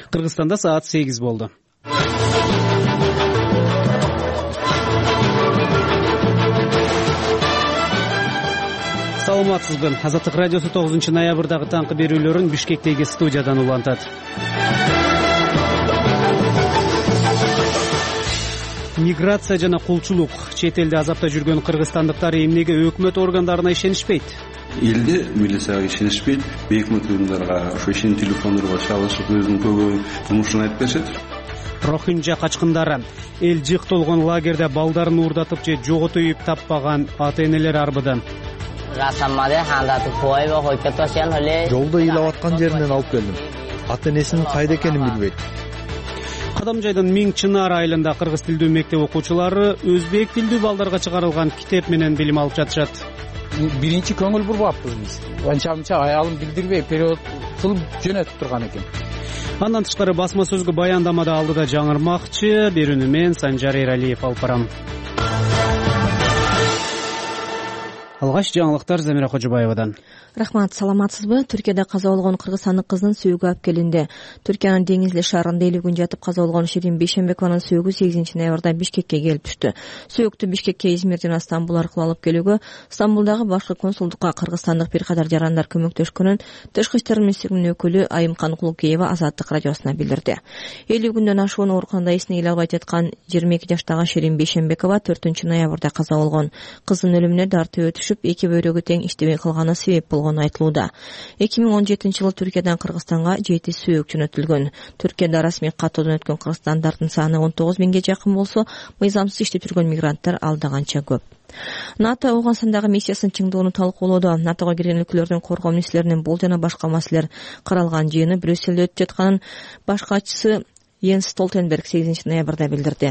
Кыргызстанда саат 8 болду. Саламатсызбы. Азаттык радиосу 9 ноябрдагы таңкы берүүлөрүн Бишкектеги студиядан улантат. Миграция жана кулчулук. Чет элде азапта жүргөн кыргызстандыктар эмнеге өкмөт органдарына ишенишпейт? Элде милицияга ишенишпейт, өкмөт органдарга ошо ишен телефондорго чалышып өзүнүн көбү жумушун айтып беришет. Рохинжа качкындары. Эл жык толгон лагерде балдарын уурдатып же жоготуп үйүп таппаган ата-энелер арбыды. Жолдо ыйлап аткан жеринен алып келдим. Ата-энесинин кайда экенин билбейт. Кадамжайдын Миң Чынар айылында кыргыз тилдүү мектеп окуучулары өзбек тилдүү балдарга чыгарылган китеп менен билим алып жатышат. Биринчи көңүл бурбаппыз биз. Анча аялым билдирбей период кылып жөнөтүп турган экен. Андан тышкары басма сөзгө баяндамада алдыда жаңырмакчы. Берүүнү мен Санжар Эралиев алып барам. Алгач жаңылыктар Замира Кожобаевадан. Рахмат, саламатсызбы? Түркияда каза болгон кыргызстандык кыздын сөөгү алып келинди. Түркиянын Деңизли шаарында 50 күн жатып каза болгон Ширин Бейшенбекованын сөөгү 8 ноябрда Бишкекке келип түштү. Сөөгүктү Бишкекке Измирден Стамбул аркылуу алып келүүгө Стамбулдагы башкы консулдукка кыргызстандык бир катар жарандар көмөктөшкөнүн Тышкы иштер министрлигинин өкүлү Айымкан Кулукеева Азаттык радиосуна билдирди. 50 күндөн ашуун ооруканада эсин ээлей албай жаткан 22 жаштагы Ширин Бейшенбекова 4 ноябрда каза болгон. Кыздын өлүмүнө дарты өтүшүп, эки бөйрөгү тең иштебей калганы себеп болгон айтылууда. 2017-жылы Түркиядан Кыргызстанга 7 сөөк жөнөтүлгөн. Түркияда расмий каттоодон өткөн кыргызстандардын саны 19 миңге жакын болсо, мыйзамсыз иштеп жүргөн мигранттар алдаганча көп. НАТО Ооганстандагы миссиясынын чыңдоону талкуулоодо. NATOга кирген өлкөлөрдүн коргоо министрлеринин бул жана башка маселелер каралган жыйыны Брюсселде өтүп жатканын баш катчысы Йенс Столтенберг 8 ноябрда билдирди.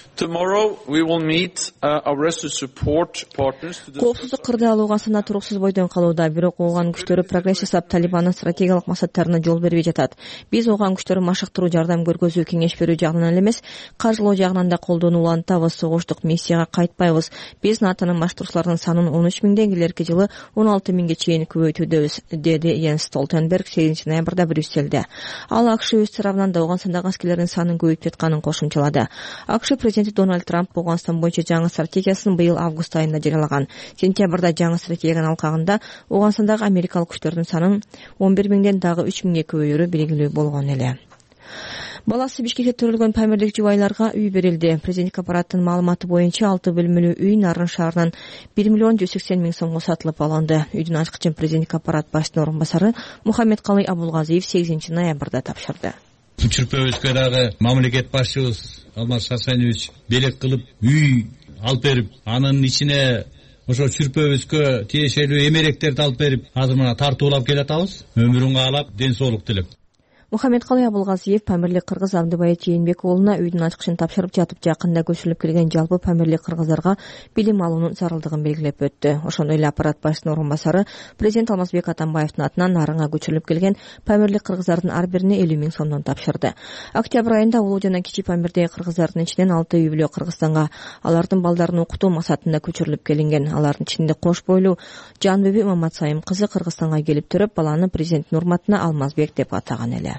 Коопсуздук кырдаалы Ооганстанда туруксуз бойдон калууда, бирок Ооган күчтөрү прогресс жасап, Талибандын стратегиялык максаттарына жол бербей жатат. Биз Ооган күчтөрү машыктыруу, жардам көргөзүү, кеңеш берүү жагынан эле эмес, каржылоо жагынан да колдоону улантабыз. Согуштук миссияга кайтпайбыз. Биз НАТОнун маштыруучуларынын санын 13 миңден келерки жылы 16 миңге чейин көбөйтүүдөбүз, деди Йенс Столтенберг 8 ноябрда Брюсселде. Ал АКШ өз тарабынан да Ооганстандагы аскерлердин санын көбөйтүп жатканын кошумчалады. АКШ президенти Дональд Трамп Ооганстан боюнча жаңы стратегиясын быйыл август айында жарыялаган. Сентябрда жаңы стратегиянын алкагында Ооганстандагы америкалык күчтөрдүн санын 11 миңден дагы 3 миңге көбөйөрү белгилүү болгон эле. Баласы Бишкекте төрөлгөн памирлик жубайларга үй берилди. Президенттик аппараттын маалыматы боюнча 6 бөлмөлүү үй Нарын шаарынан 1 миллион 180 миң сомго сатылып алынды. Үйдүн ачкычын президенттик аппарат башчынын орун басары Мухаммедкалый Абулгазиев 8 ноябрда тапшырды. Чүрпөбүзгө дагы мамлекет башчыбыз Алмаз Шарсенович белек кылып үй алып берип, анын ичине ошо чүрпөбүзгө тиешелүү эмеректерди алып берип, азыр мына тартуулап келатабыз. Өмүрүн каалап, ден соолук тилеп. Мухаммедкалый Абулгазиев памирлик кыргыз Абдыбай Чейинбек уулуна үйдүн ачкычын тапшырып жатып, жакында көчүрүлүп келген жалпы памирлик кыргыздарга билим алуунун зарылдыгын белгилеп өттү. Ошондой эле аппарат башчысынын орун басары президент Алмазбек Атамбаевдин атынан Нарынга көчүрүлүп келген памирлик кыргыздардын ар бирине 50 миң сомдон тапшырды. Октябрь айында улуу жана кичи памирдеги кыргыздардын ичинен 6 үй бүлө Кыргызстанга, алардын балдарын окутуу максатында көчүрүлүп келинген. Алардын ичинде кош бойлуу Жанбүбү Маматсайым кызы Кыргызстанга келип төрөп, баланы президенттин урматына Алмазбек деп атаган эле.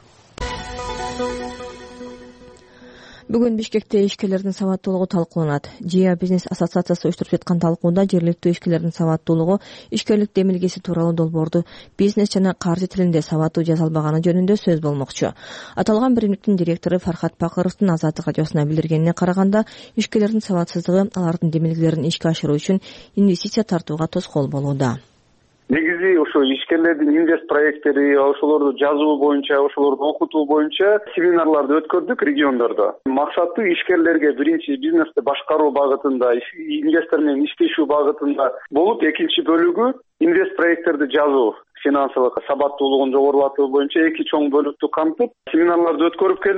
Бүгүн Бишкекте ишкерлердин сабаттуулугу талкууланат. ЖИА бизнес ассоциациясы уюштуруп жаткан талкууда жергиликтүү ишкерлердин сабаттуулугу, ишкерлик демилгеси тууралуу долбоорду бизнес жана каржы тилинде сабаттуу жаза албаганы жөнүндө сөз болмокчу. Аталган биримдиктин директору Фархат Пакыровдун Азаттык радиосуна билдиргенине караганда, ишкерлердин сабатсыздыгы алардын демилгелерин ишке ашыруу үчүн инвестиция тартууга тоскоол болууда. Негизи ошо ишкерлердин инвест проекттери, ошолорду жазуу боюнча, ошолорду окутуу боюнча семинарларды өткөрдүк региондордо. Максаты ишкерлерге биринчи бизнести башкаруу багытында, инвестор менен иштешүү багытында болуп, экинчи бөлүгү инвест проекттерди жазуу, финансылык сабаттуулугун жогорулатуу боюнча эки чоң бөлүктү камтып семинарларды өткөрүп келдик.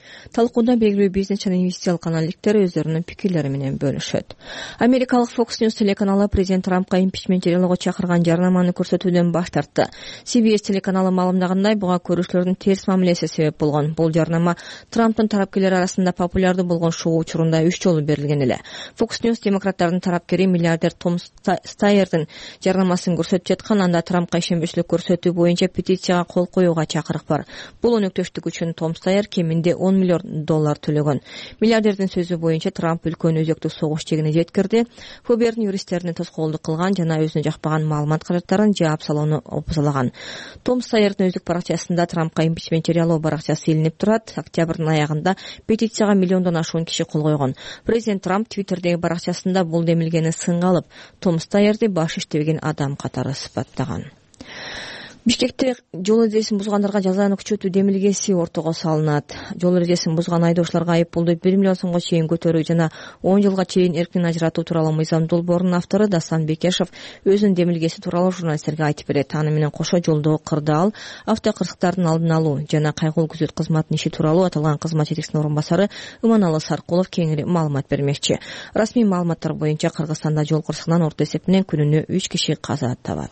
Талкууда белгилүү бизнес жана инвестициялык аналитиктер өздөрүнүн пикирлери менен бөлүшөт. Америкалык Fox News телеканалы президент Трампка импичмент жарыялоого чакырган жарнаманы көрсөтүүдөн баш тартты. CBS телеканалы маалымдагандай, буга көрүүчүлөрдүн терс мамилеси себеп болгон. Бул жарнама Трамптын тарапкерлери арасында популярдуу болгон шоу учурунда 3 жолу берилген эле. Fox News демократтардын тарапкери миллиардер Том Стайердин жарнамасын көрсөтүп жаткан, анда Трампка ишенбечлик көрсөтүү боюнча петицияга кол коюуга чакырык бар. Бул өнөктөштүк үчүн Том Стайер кеминде $10 миллион төлөгөн. Миллиардердин сөзү боюнча Трамп үлкөн өзөктүк согуш чегине жеткирди. ФБРдин юристтерине тоскоолдук кылган жана өзүнө жакпаган маалымат каражаттарын жаап салууну опузалаган. Том Стайердин өздүк баракчасында Трампка импичмент жарыялоо баракчасы илинип турат. Октябрдын аягында петицияга миллиондон ашуун киши кол койгон. Президент Трамп Твиттердеги баракчасында бул демилгени сынга алып, Том Стайерди баш иштебеген адам катары сыпаттаган. Бишкекте жол эрежесин бузгандарга жазаны күчөтүү демилгеси ортого салынат. Жол эрежесин бузган айдоочуларга айыппулду 1 миллион сомго чейин көтөрүү жана 10 жылга чейин эркин ажыратуу тууралуу мыйзам долбоорунун автору Дастан Бекешев өзүнүн демилгеси тууралуу журналисттерге айтып берет. Аны менен кошо жолдогу кырдаал, автокырсыктардын алдын алуу жана кайгылуу күзөт кызматынын иши тууралуу аталган кызмат жетекчисинин орун басары Иманалы Саркулов кеңири маалымат бермекчи. Расмий маалыматтар боюнча Кыргызстанда жол кырсыгынан орто эсеп менен күнүнө 3 киши каза табат.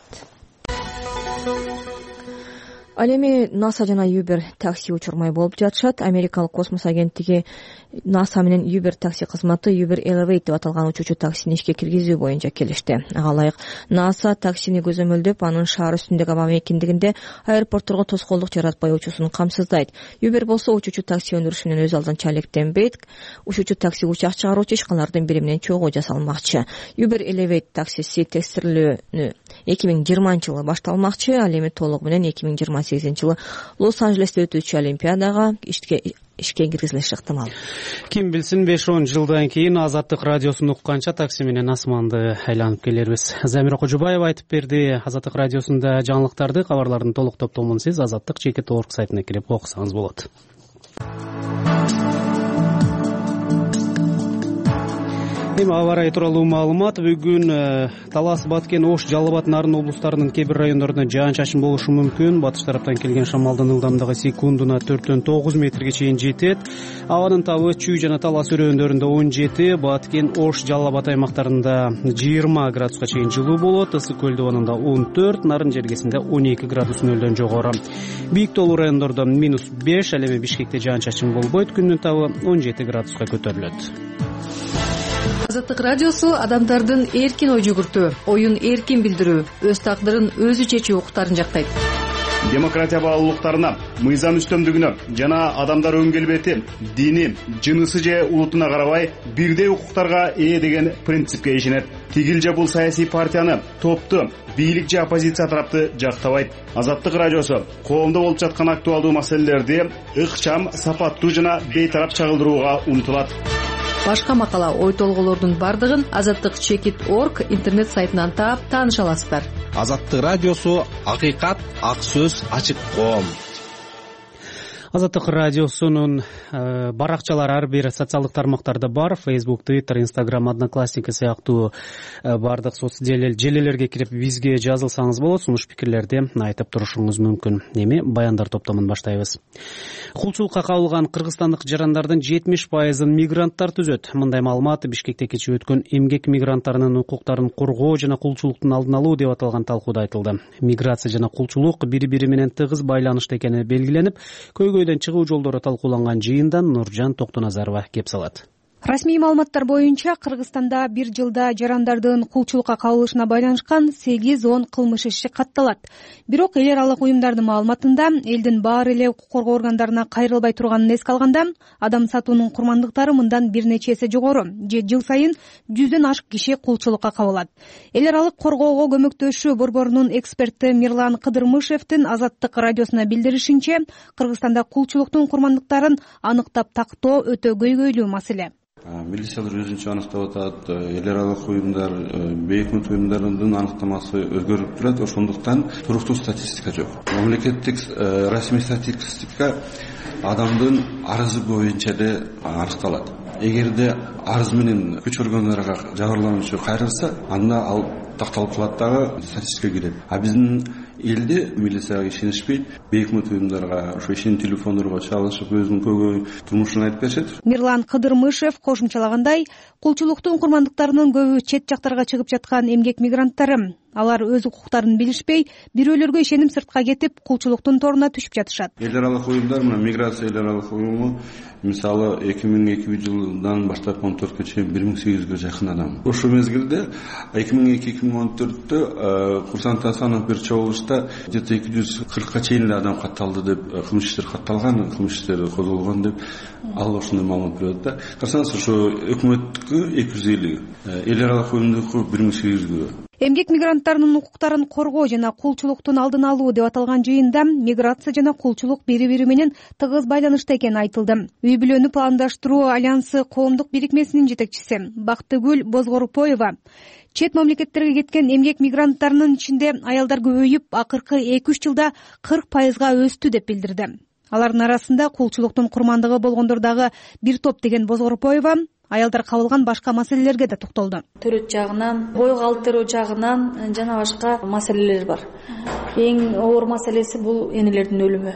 Ал эми НАСА жана Uber такси учурмай болуп жатышат. Америкалык космос агенттиги НАСА менен Uber такси кызматы Uber Elevate деп аталган учуучу таксини ишке киргизүү боюнча келишти. Ага ылайык НАСА таксини көзөмөлдөп, анын шаар үстүндөгү аба мейкиндигинде аэропортторго тоскоолдук жаратпай учуусун камсыздайт. Uber болсо учуучу такси өндүрүшү менен өз алдынча алектенбейт. Учуучу такси учак чыгаруучу ишканалардын бири менен чогуу жасалмакчы. Uber Elevate таксиси текстирлөөнү 2020-жылы башталмакчы. Ал эми толугу менен 2028-жылы Лос-Анджелесте өтүүчү Олимпиадага ишке киргизилиши ыктымал. Ким билсин 5-10 жылдан кийин Азаттык радиосун укканча такси менен асманды айланып келербиз. Замира Кожубаева айтып берди. Азаттык радиосунда жаңылыктарды, кабарлардын толук топтомун сиз azаттык.org сайтына кирип окусаңыз болот. Эми аба ырайы тууралуу маалымат. Бүгүн Талас, Баткен, Ош, Жалал Абад, Нарын облустарынын кээ бир райондорунда жаан-чачын болушу мүмкүн. Батыш тараптан келген шамалдын ылдамдыгы секундуна 4-9 метрге чейин жетет. Абанын табы Чүй жана Талас өрөөндөрүндө 17, Баткен, Ош, Жалал Абад аймактарында 20 градуска чейин жылуу болот. Ысык көл дубанында 14, Нарын жергесинде 12 градус нөлдөн жогору. Бийик тоолуу райондордо -5, ал эми Бишкекте жаан-чачын болбойт. Күндүн табы 17 градуска көтөрүлөт. Азаттык радиосу адамдардын эркин ой жүгүртүү, оюн эркин билдирүү, өз тагдырын өзү чечүү укуктарын жактайт. Демократия баалуулуктарына, мыйзам үстөмдүгүнө жана адамдар өн келбети, дини, жынысы же улутуна карабай бирдей укуктарга ээ деген принципке ишенет. Тигил же бул саясий партияны, топту, бийлик же оппозиция тарапты жактабайт. Азаттык радиосу коомдо болуп жаткан актуалдуу маселелерди ыкчам, сапаттуу жана бейтарап чагылдырууга умтулат. Башка макала, ой толголордун бардыгын azattik.org интернет сайтынан таап тааныша аласыздар. Азаттык радиосу акыйкат, ак сөз, ачык коом. Азаттык радиосунун баракчалары ар бир социалдык тармактарда бар. Facebook, Twitter, Instagram, Одноклассники сыяктуу бардык соц желелерге кирип бизге жазылсаңыз болот. Сунуш пикирлерди айтып турушуңуз мүмкүн. Эми баяндар топтомун баштайбыз. Кулчулукка кабылган кыргызстандык жарандардын 70%-ын мигранттар түзөт. Мындай маалымат Бишкекте кечээ өткөн эмгек мигранттарынын укуктарын коргоо жана кулчулуктун алдын алуу деп аталган талкууда айтылды. Миграция жана кулчулук бири-бири менен тыгыз байланышта экени белгиленип, көйгөйдөн чыгуу жолдору талкууланган жыйындан Нуржан Токтоназарова кеп салат. Расмий маалыматтар боюнча Кыргызстанда бир жылда жарандардын кулчулукка кабылышына байланышкан 8-10 кылмыш иши катталат. Бирок эл аралык уюмдардын маалыматында элдин баары эле укук коргоо органдарына кайрылбай турганын эске алганда, адам сатуунун курмандыктары мындан бир нече эсе жогору. Жыл сайын 100дөн ашык киши кулчулукка кабылат. Эл аралык коргоого көмөктөшүү борборунун эксперти Мирлан Кыдырмышевдин Азаттык радиосуна билдиришинче, Кыргызстанда кулчулуктун курмандыктарын аныктап тактоо өтө көйгөйлүү маселе. Милициялар өзүнчө аныктап атат, эл аралык уюмдар, бейөкмөт уюмдардын аныктамасы өзгөрүп турат, ошондуктан туруктуу статистика жок. Мамлекеттик расмий статистика адамдын арызы боюнча да аныкталат. Эгерде арыз менен күч органдарга жабырлануучу кайрылса, анда ал такталып калат дагы статистикага кирет. А биздин элде милицияга ишенишпей бейкмут уюмдарга ошо ишеним телефондорго чалышып өзүнүн көйгөй турмушун айтып беришет. Мирлан Кыдырмышев кошумчалагандай, кулчулуктун курмандыктарынын көбү чет жактарга чыгып жаткан эмгек мигранттары. Алар өз укуктарын билишпей, бирөөлөргө ишеним сыртка кетип, кулчулуктун торуна түшүп жатышат. Эл аралык уюмдар, мына миграция эл аралык уюму мисалы 2002 жылдан баштап 14-кө чейин 1800гө жакын адам. Ошол мезгилде 2002-2014-тө курсанттар саны бир чогулушта где-то 240ка чейин адам катталды деп, кылмыш иштер катталган, кылмыш иштери козголгон деп ал ошондой маалымат берет да. Карасаңыз ошо өкмөттүкү 250, эл аралык уюмдуку 1800гө. Эмгек мигранттарынын укуктарын коргоо жана кулчулуктун алдын алуу деп аталган жыйында миграция жана кулчулук бири-бири менен тыгыз байланышта экени айтылды. Үй бүлөнү пландаштыруу альянсы коомдук бирикмесинин жетекчиси Бактыгүл Бозгорупоева чет мамлекеттерге кеткен эмгек мигранттарынын ичинде аялдар көбөйүп, акыркы 2-3 жылда 40%га өстү деп билдирди. Алардын арасында кулчулуктун курмандыгы болгондор дагы бир топ деген Бозгорупоева аялдар кабылган башка маселелерге да токтолду. Төрөт жагынан, бой калтыруу жагынан жана башка маселелер бар. Эң оор маселеси бул энелердин өлүмү.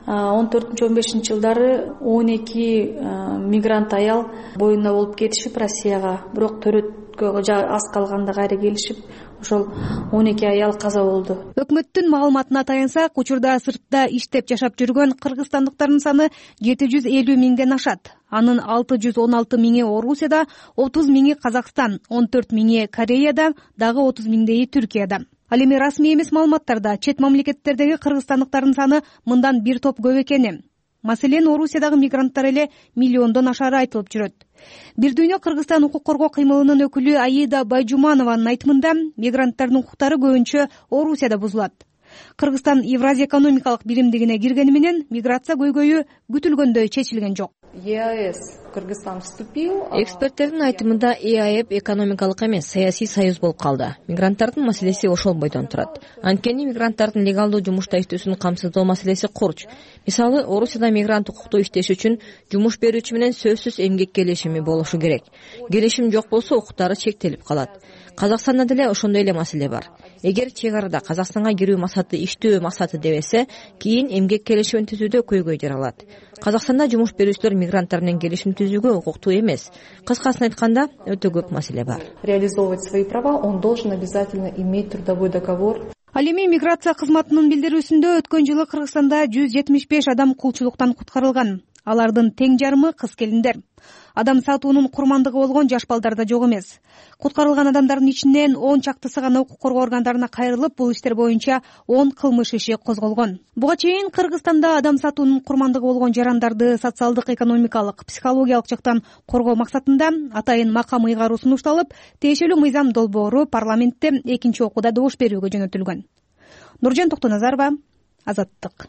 14-15 жылдары 12 мигрант аял боюнда болуп кетишип Россияга, бирок төрөткө аз калганда кайра келишип, ошол 12 аял каза болду. Өкмөттүн маалыматына таянсак, учурда сыртта иштеп жашап жүргөн кыргызстандыктардын саны 750 миңден ашат. Анын 616 миңи Орусияда, 30 миңи Казакстан, 14 миңи Кореяда, дагы 30 миңдейи Түркияда. Ал эми расмий эмес маалыматтарда чет мамлекеттердеги кыргызстандыктардын саны мындан бир топ көп экени. Маселен, Орусиядагы мигранттар эле миллиондон ашары айтылып жүрөт. Бир дүйнө Кыргызстан укук коргоо кыймылынын өкүлү Аида Байжуманованын айтымында, мигранттардын укуктары көбүнчө Орусияда бузулат. Кыргызстан Евразия экономикалык биримдигине киргени менен миграция көйгөйү күтүлгөндөй чечилген жок. ЕАЭС Кыргызстан вступил. Эксперттердин айтымында ЕАЭП экономикалык эмес, саясий союз болуп калды. Мигранттардын маселеси ошол бойдон турат. Анткени мигранттардын легалдуу жумушта иштөөсүн камсыздоо маселеси курч. Мисалы, Орусияда мигрант укуктуу иштеш үчүн жумуш берүүчү менен сөзсүз эмгек келишими болушу керек. Келишим жок болсо укуктары чектелип калат. Казакстанда деле ошондой эле маселе бар. Эгер чек арада Казакстанга кирүү максаты иштөө максаты дебесе, кийин эмгек келишимин түзүүдө көйгөй жаралат. Казакстанда жумуш берүүчүлөр мигранттар менен келишим түзүүгө укуктуу эмес. Кыскасын айтканда, өтө көп маселе бар. Реализовывать свои права он должен обязательно иметь трудовой договор. Ал эми миграция кызматынын билдирүүсүндө өткөн жылы Кыргызстанда 175 адам кулчулуктан куткарылган. Алардын тең жарымы кыз келиндер. Адам сатуунун курмандыгы болгон жаш балдар да жок эмес. Куткарылган адамдардын ичинен 10 чактысы гана укук коргоо органдарына кайрылып, бул иштер боюнча 10 кылмыш иши козголгон. Буга чейин Кыргызстанда адам сатуунун курмандыгы болгон жарандарды социалдык, экономикалык, психологиялык жактан коргоо максатында атайын макам ыйгаруу сунушталып, тиешелүү мыйзам долбоору парламентте 2-чи окууда добуш берүүгө жөнөтүлгөн. Нуржан Токтоназарова, Азаттык.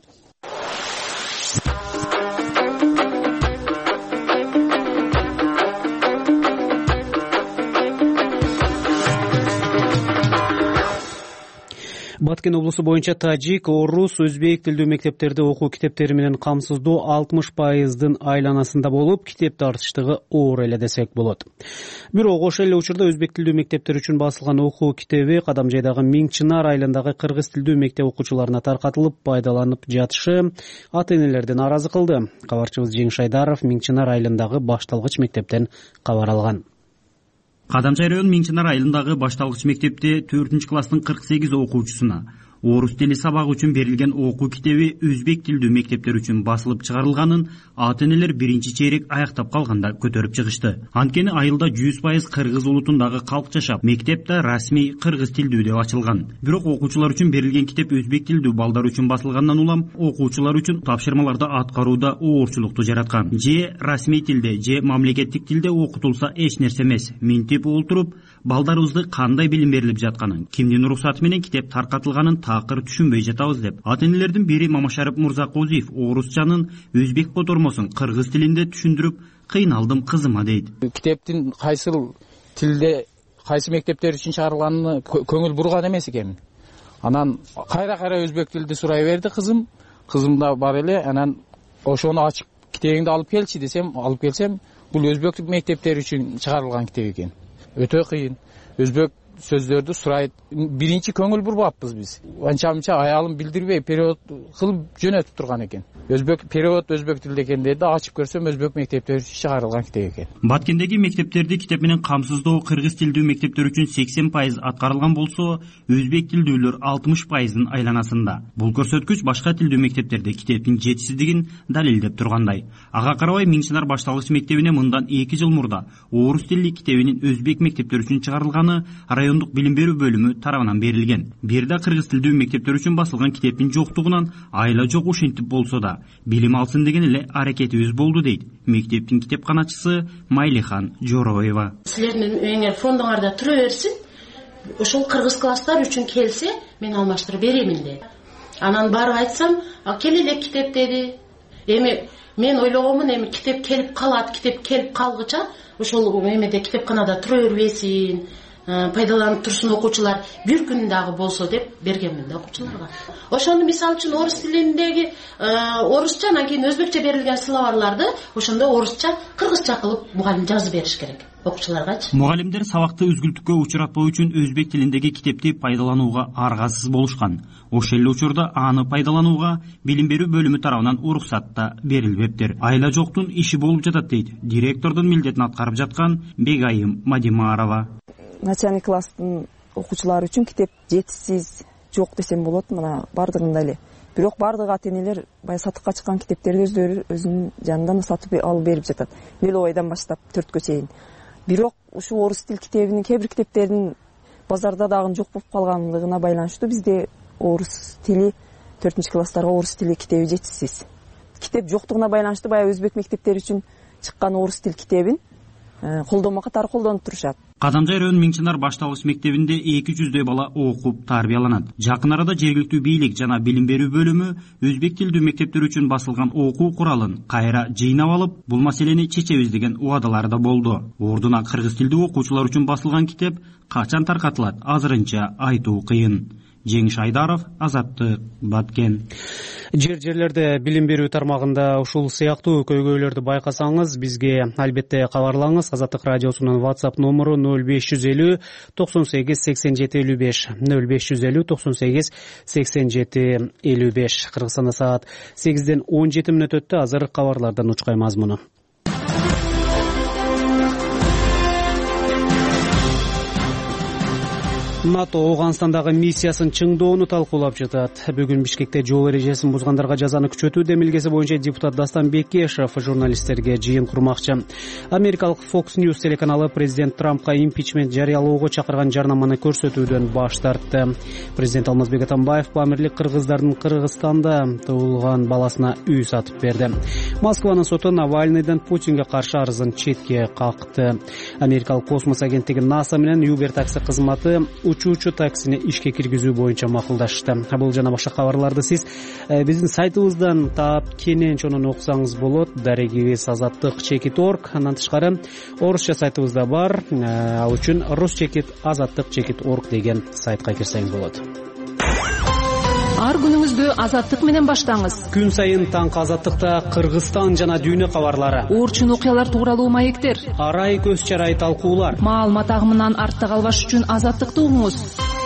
Баткен облусу боюнча тажик, орус, өзбек тилдүү мектептерде окуу китептери менен камсыздоо 60%дын айланасында болуп, китеп тартыштыгы оор эле десек болот. Бирок ошол эле учурда өзбек тилдүү мектептер үчүн басылган окуу китеби Кадамжайдагы Миң Чынар айылындагы кыргыз тилдүү мектеп окуучуларына таркатылып, пайдаланып жатышы ата-энелерди нааразы кылды. Кабарчыбыз Жеңиш Айдаров Миң Чынар айылындагы башталгыч мектептен кабар алган. Кадамжай район Миң Чынар айылындагы башталгыч мектепте 4-класстын 48 окуучусуна орус тили сабак үчүн берилген окуу китеби өзбек тилдүү мектептер үчүн басылып чыгарылганын ата-энелер биринчи чейрек аяктап калганда көтөрүп чыгышты. Анткени айылда 100% кыргыз улутундагы калк жашап, мектеп да расмий кыргыз тилдүү деп ачылган. Бирок окуучулар үчүн берилген китеп өзбек тилдүү балдар үчүн басылгандан улам окуучулар үчүн тапшырмаларды аткарууда оорчулукту жараткан. Же расмий тилде, же мамлекеттик тилде окутулса эч нерсе эмес. Минтип олтуруп, балдарыбызды кандай билим берилип жатканын, кимдин уруксаты менен китеп таркатылганын такыр түшүнбөй жатабыз деп. Ата-энелердин бири Мамашарып Мурзакозиев орусчанын өзбек котормосун кыргыз тилинде түшүндүрүп, кыйналдым кызыма дейт. Китептин кайсыл тилде, кайсы мектептер үчүн чыгарылганына көңүл бурган эмес экенмин. Анан кайра өзбек тилди сурай берди кызым. Кызым да бар эле, анан ошону ачып китебиңди алып келчи десем, алып келсем, бул өзбек мектептери үчүн чыгарылган китеп экен. Өтө кыйын. Өзбек сөздөрдү сурайт. Биринчи көңүл бурбаппыз биз. Анча мынча аялым билдирбей перевод кылып жөнөтүп турган экен. Перевод өзбек тилде экен деди, ачып көрсөм өзбек мектептери үчүн чыгарылган китеп экен. Баткендеги мектептерди китеп менен камсыздоо кыргыз тилдүү мектептер үчүн 80% аткарылган болсо, өзбек тилдүүлөр 60%-ын айланасында. Бул көрсөткүч башка тилдүү мектептерде китептин жетишсиздигин далилдеп тургандай. Ага карабай Миңчинар башталгыч мектебине мындан 2 жыл мурда орус тилдүү китебинин өзбек мектептери үчүн чыгарылганы райондук билим берүү бөлүмү тарабынан берилген. Бирде кыргыз тилдүү мектептер үчүн басылган китептин жоктугунан айла жок ушинтип болсо да билим алсын деген эле аракетибиз болду дейт мектептин китепканачысы Майлихан Жороева. Силердин өңөр фондуңарда тура берсин, ошол кыргыз класстар үчүн келсе, мен алмаштырып беремин деди. Анан барып айтсам, кел эле китеп деди. Эми мен ойлогомун, эми китеп келип калат, китеп келип калгыча ошол эмеде китепканада тура бербесин, пайдаланып турсун окуучулар бир күн дагы болсо деп бергенмин да окуучуларга. Ошону мисалы үчүн орус тилиндеги орусча, анан кийин өзбекче берилген словарларды ошондо орусча, кыргызча кылып мугалим жазып бериш керек окуучуларгачы. Мугалимдер сабакты үзгүлтүккө учуратпоо үчүн өзбек тилиндеги китепти пайдаланууга аргасыз болушкан. Ошол эле учурда аны пайдаланууга билим берүү бөлүмү тарабынан уруксат да берилбептир. Айла жоктун иши болуп жатат дейт директордун милдетин аткарып жаткан Бегайым Мадимарова. Начальный класстын окуучулары үчүн китеп жетишсиз, жок десем болот, мына бардыгында эле. Бирок бардык ата-энелер баягы сатыкка чыккан китептерди өздөрү өзүнүн жанынан сатып алып берип жатат. Меловайдан баштап 4кө чейин. Бирок ушул орус тил китебинин кээ бир китептердин базарда дагы жок болуп калгандыгына байланыштуу бизде орус тили 4-класстарга орус тили китеби жетишсиз. Китеп жоктугуна байланыштуу баягы өзбек мектептери үчүн чыккан орус тил китебин колдонмо катары колдонуп турушат. Кадамжай район Миңчинар башталгыч мектебинде 200дөй бала окуп тарбияланат. Жакын арада жергиликтүү бийлик жана билим берүү бөлүмү өзбек тилдүү мектептер үчүн басылган окуу куралын кайра жыйнап алып, бул маселени чечебиз деген убадалары да болду. Ордуна кыргыз тилдүү окуучулар үчүн басылган китеп качан таркатылат азырынча айтуу кыйын. Жеңиш Айдаров, Азаттык, Баткен. Жерлерде билим берүү тармагында ушул сыяктуу көйгөйлөрдү байкасаңыз, бизге албетте кабарлаңыз. Азаттык радиосунун WhatsApp номеру 0550 98 87 55 0550 98 87 55. Кыргызстанда саат 8ден 17 мүнөт өттү. Азыр кабарлардан учкай мазмуну. НАТО Ооганстандагы миссиясын чыңдоону талкуулап жатат. Бүгүн Бишкекте жол эрежесин бузгандарга жазаны күчөтүү демилгеси боюнча депутат Дастан Бекешев журналисттерге жыйын курмакчы. Америкалык Fox News телеканалы президент Трампка импичмент жарыялоого чакырган жарнаманы көрсөтүүдөн баш тартты. Президент Алмазбек Атамбаев памирлик кыргыздардын Кыргызстанда туулган баласына үй сатып берди. Москванын соту Навальныйдын Путинге каршы арызын четке какты. Америкалык космос агенттиги НАСА менен Uber такси кызматы учуучу таксини ишке киргизүү боюнча макулдашты. Бул жана башка кабарларды сиз биздин сайтыбыздан таап кенен чонун окусаңыз болот. Дарегибиз azattik.org. Андан тышкары орусча сайтыбызда бар. Ал үчүн rus.azattik.org деген сайтка кирсең болот. Ар күнүңүздү Азаттык менен баштаңыз. Күн сайын таңкы Азаттыкта Кыргызстан жана дүйнө кабарлары, орчун окуялар тууралуу маектер, арай көз чарай талкуулар. Маалымат агымынан артта калбаш үчүн Азаттыкты угуңуз.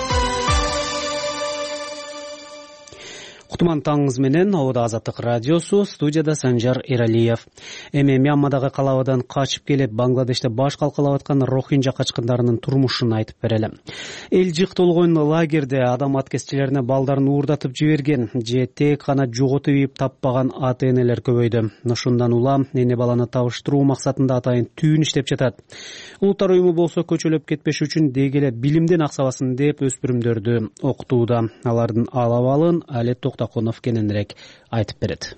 Кутман таңыңыз менен Ода Азаттык радиосу, студияда Санжар Эралиев. Эми Мьянмадагы калабадан качып келип, Бангладеште баш калкалап аткан рохинжа качкындарынын турмушун айтып берели. Эл жык толгон лагерде адам аткезчилерине балдарын уурдатып жиберген же тек гана жоготуп ийип таппаган ата-энелер көбөйдү. Ушундан улам эне баланы табыштыруу максатында атайын түйүн иштеп жатат. Улуттар уюму болсо көчөлөп кетпеш үчүн дегеле билимден аксабасын деп өспүрүмдөрдү окутууда. Алардын алабалын Алет Токтакунов кененирээк айтып берет.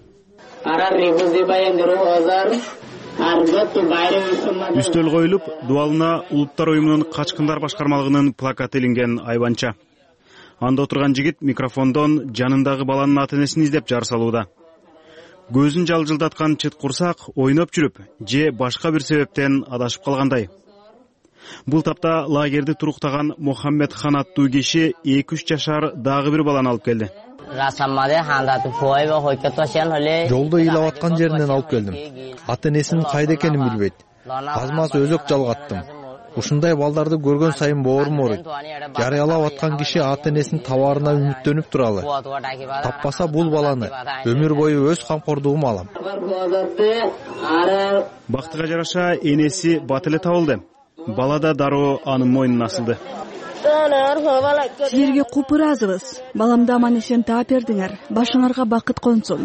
Үстөл коюлуп, дуалына Улуттар уюмунун качкындар башкармалыгынын плакаты илинген айбанча. Анда отурган жигит микрофондон жанындагы баланын ата-энесин издеп жар салууда. Көзүн жалжылдаткан чыт курсак ойноп жүрүп, же башка бир себептен адашып калгандай. Бул тапта лагерди туруктаган Мухаммед хан аттуу киши 2-3 жашар дагы бир баланы алып келди. Жолдо ыйлап аткан жеринен алып келдим. Ата-энесинин кайда экенин билбейт. Азмасы өзөк жалгаттым. Ушундай балдарды көргөн сайын боорум ооруйт. Жарыялап аткан киши ата энесинин табаарына үмүттөнүп туралы. Таппаса бул баланы өмүр бою өз камкордугума алам. Бактыга жараша энеси бат эле табылды. Бала да дароо анын мойнуна асылды. Силерге купуразыбыз. Баламды аман эсен таап бердиңер. Башыңарга бакыт консун.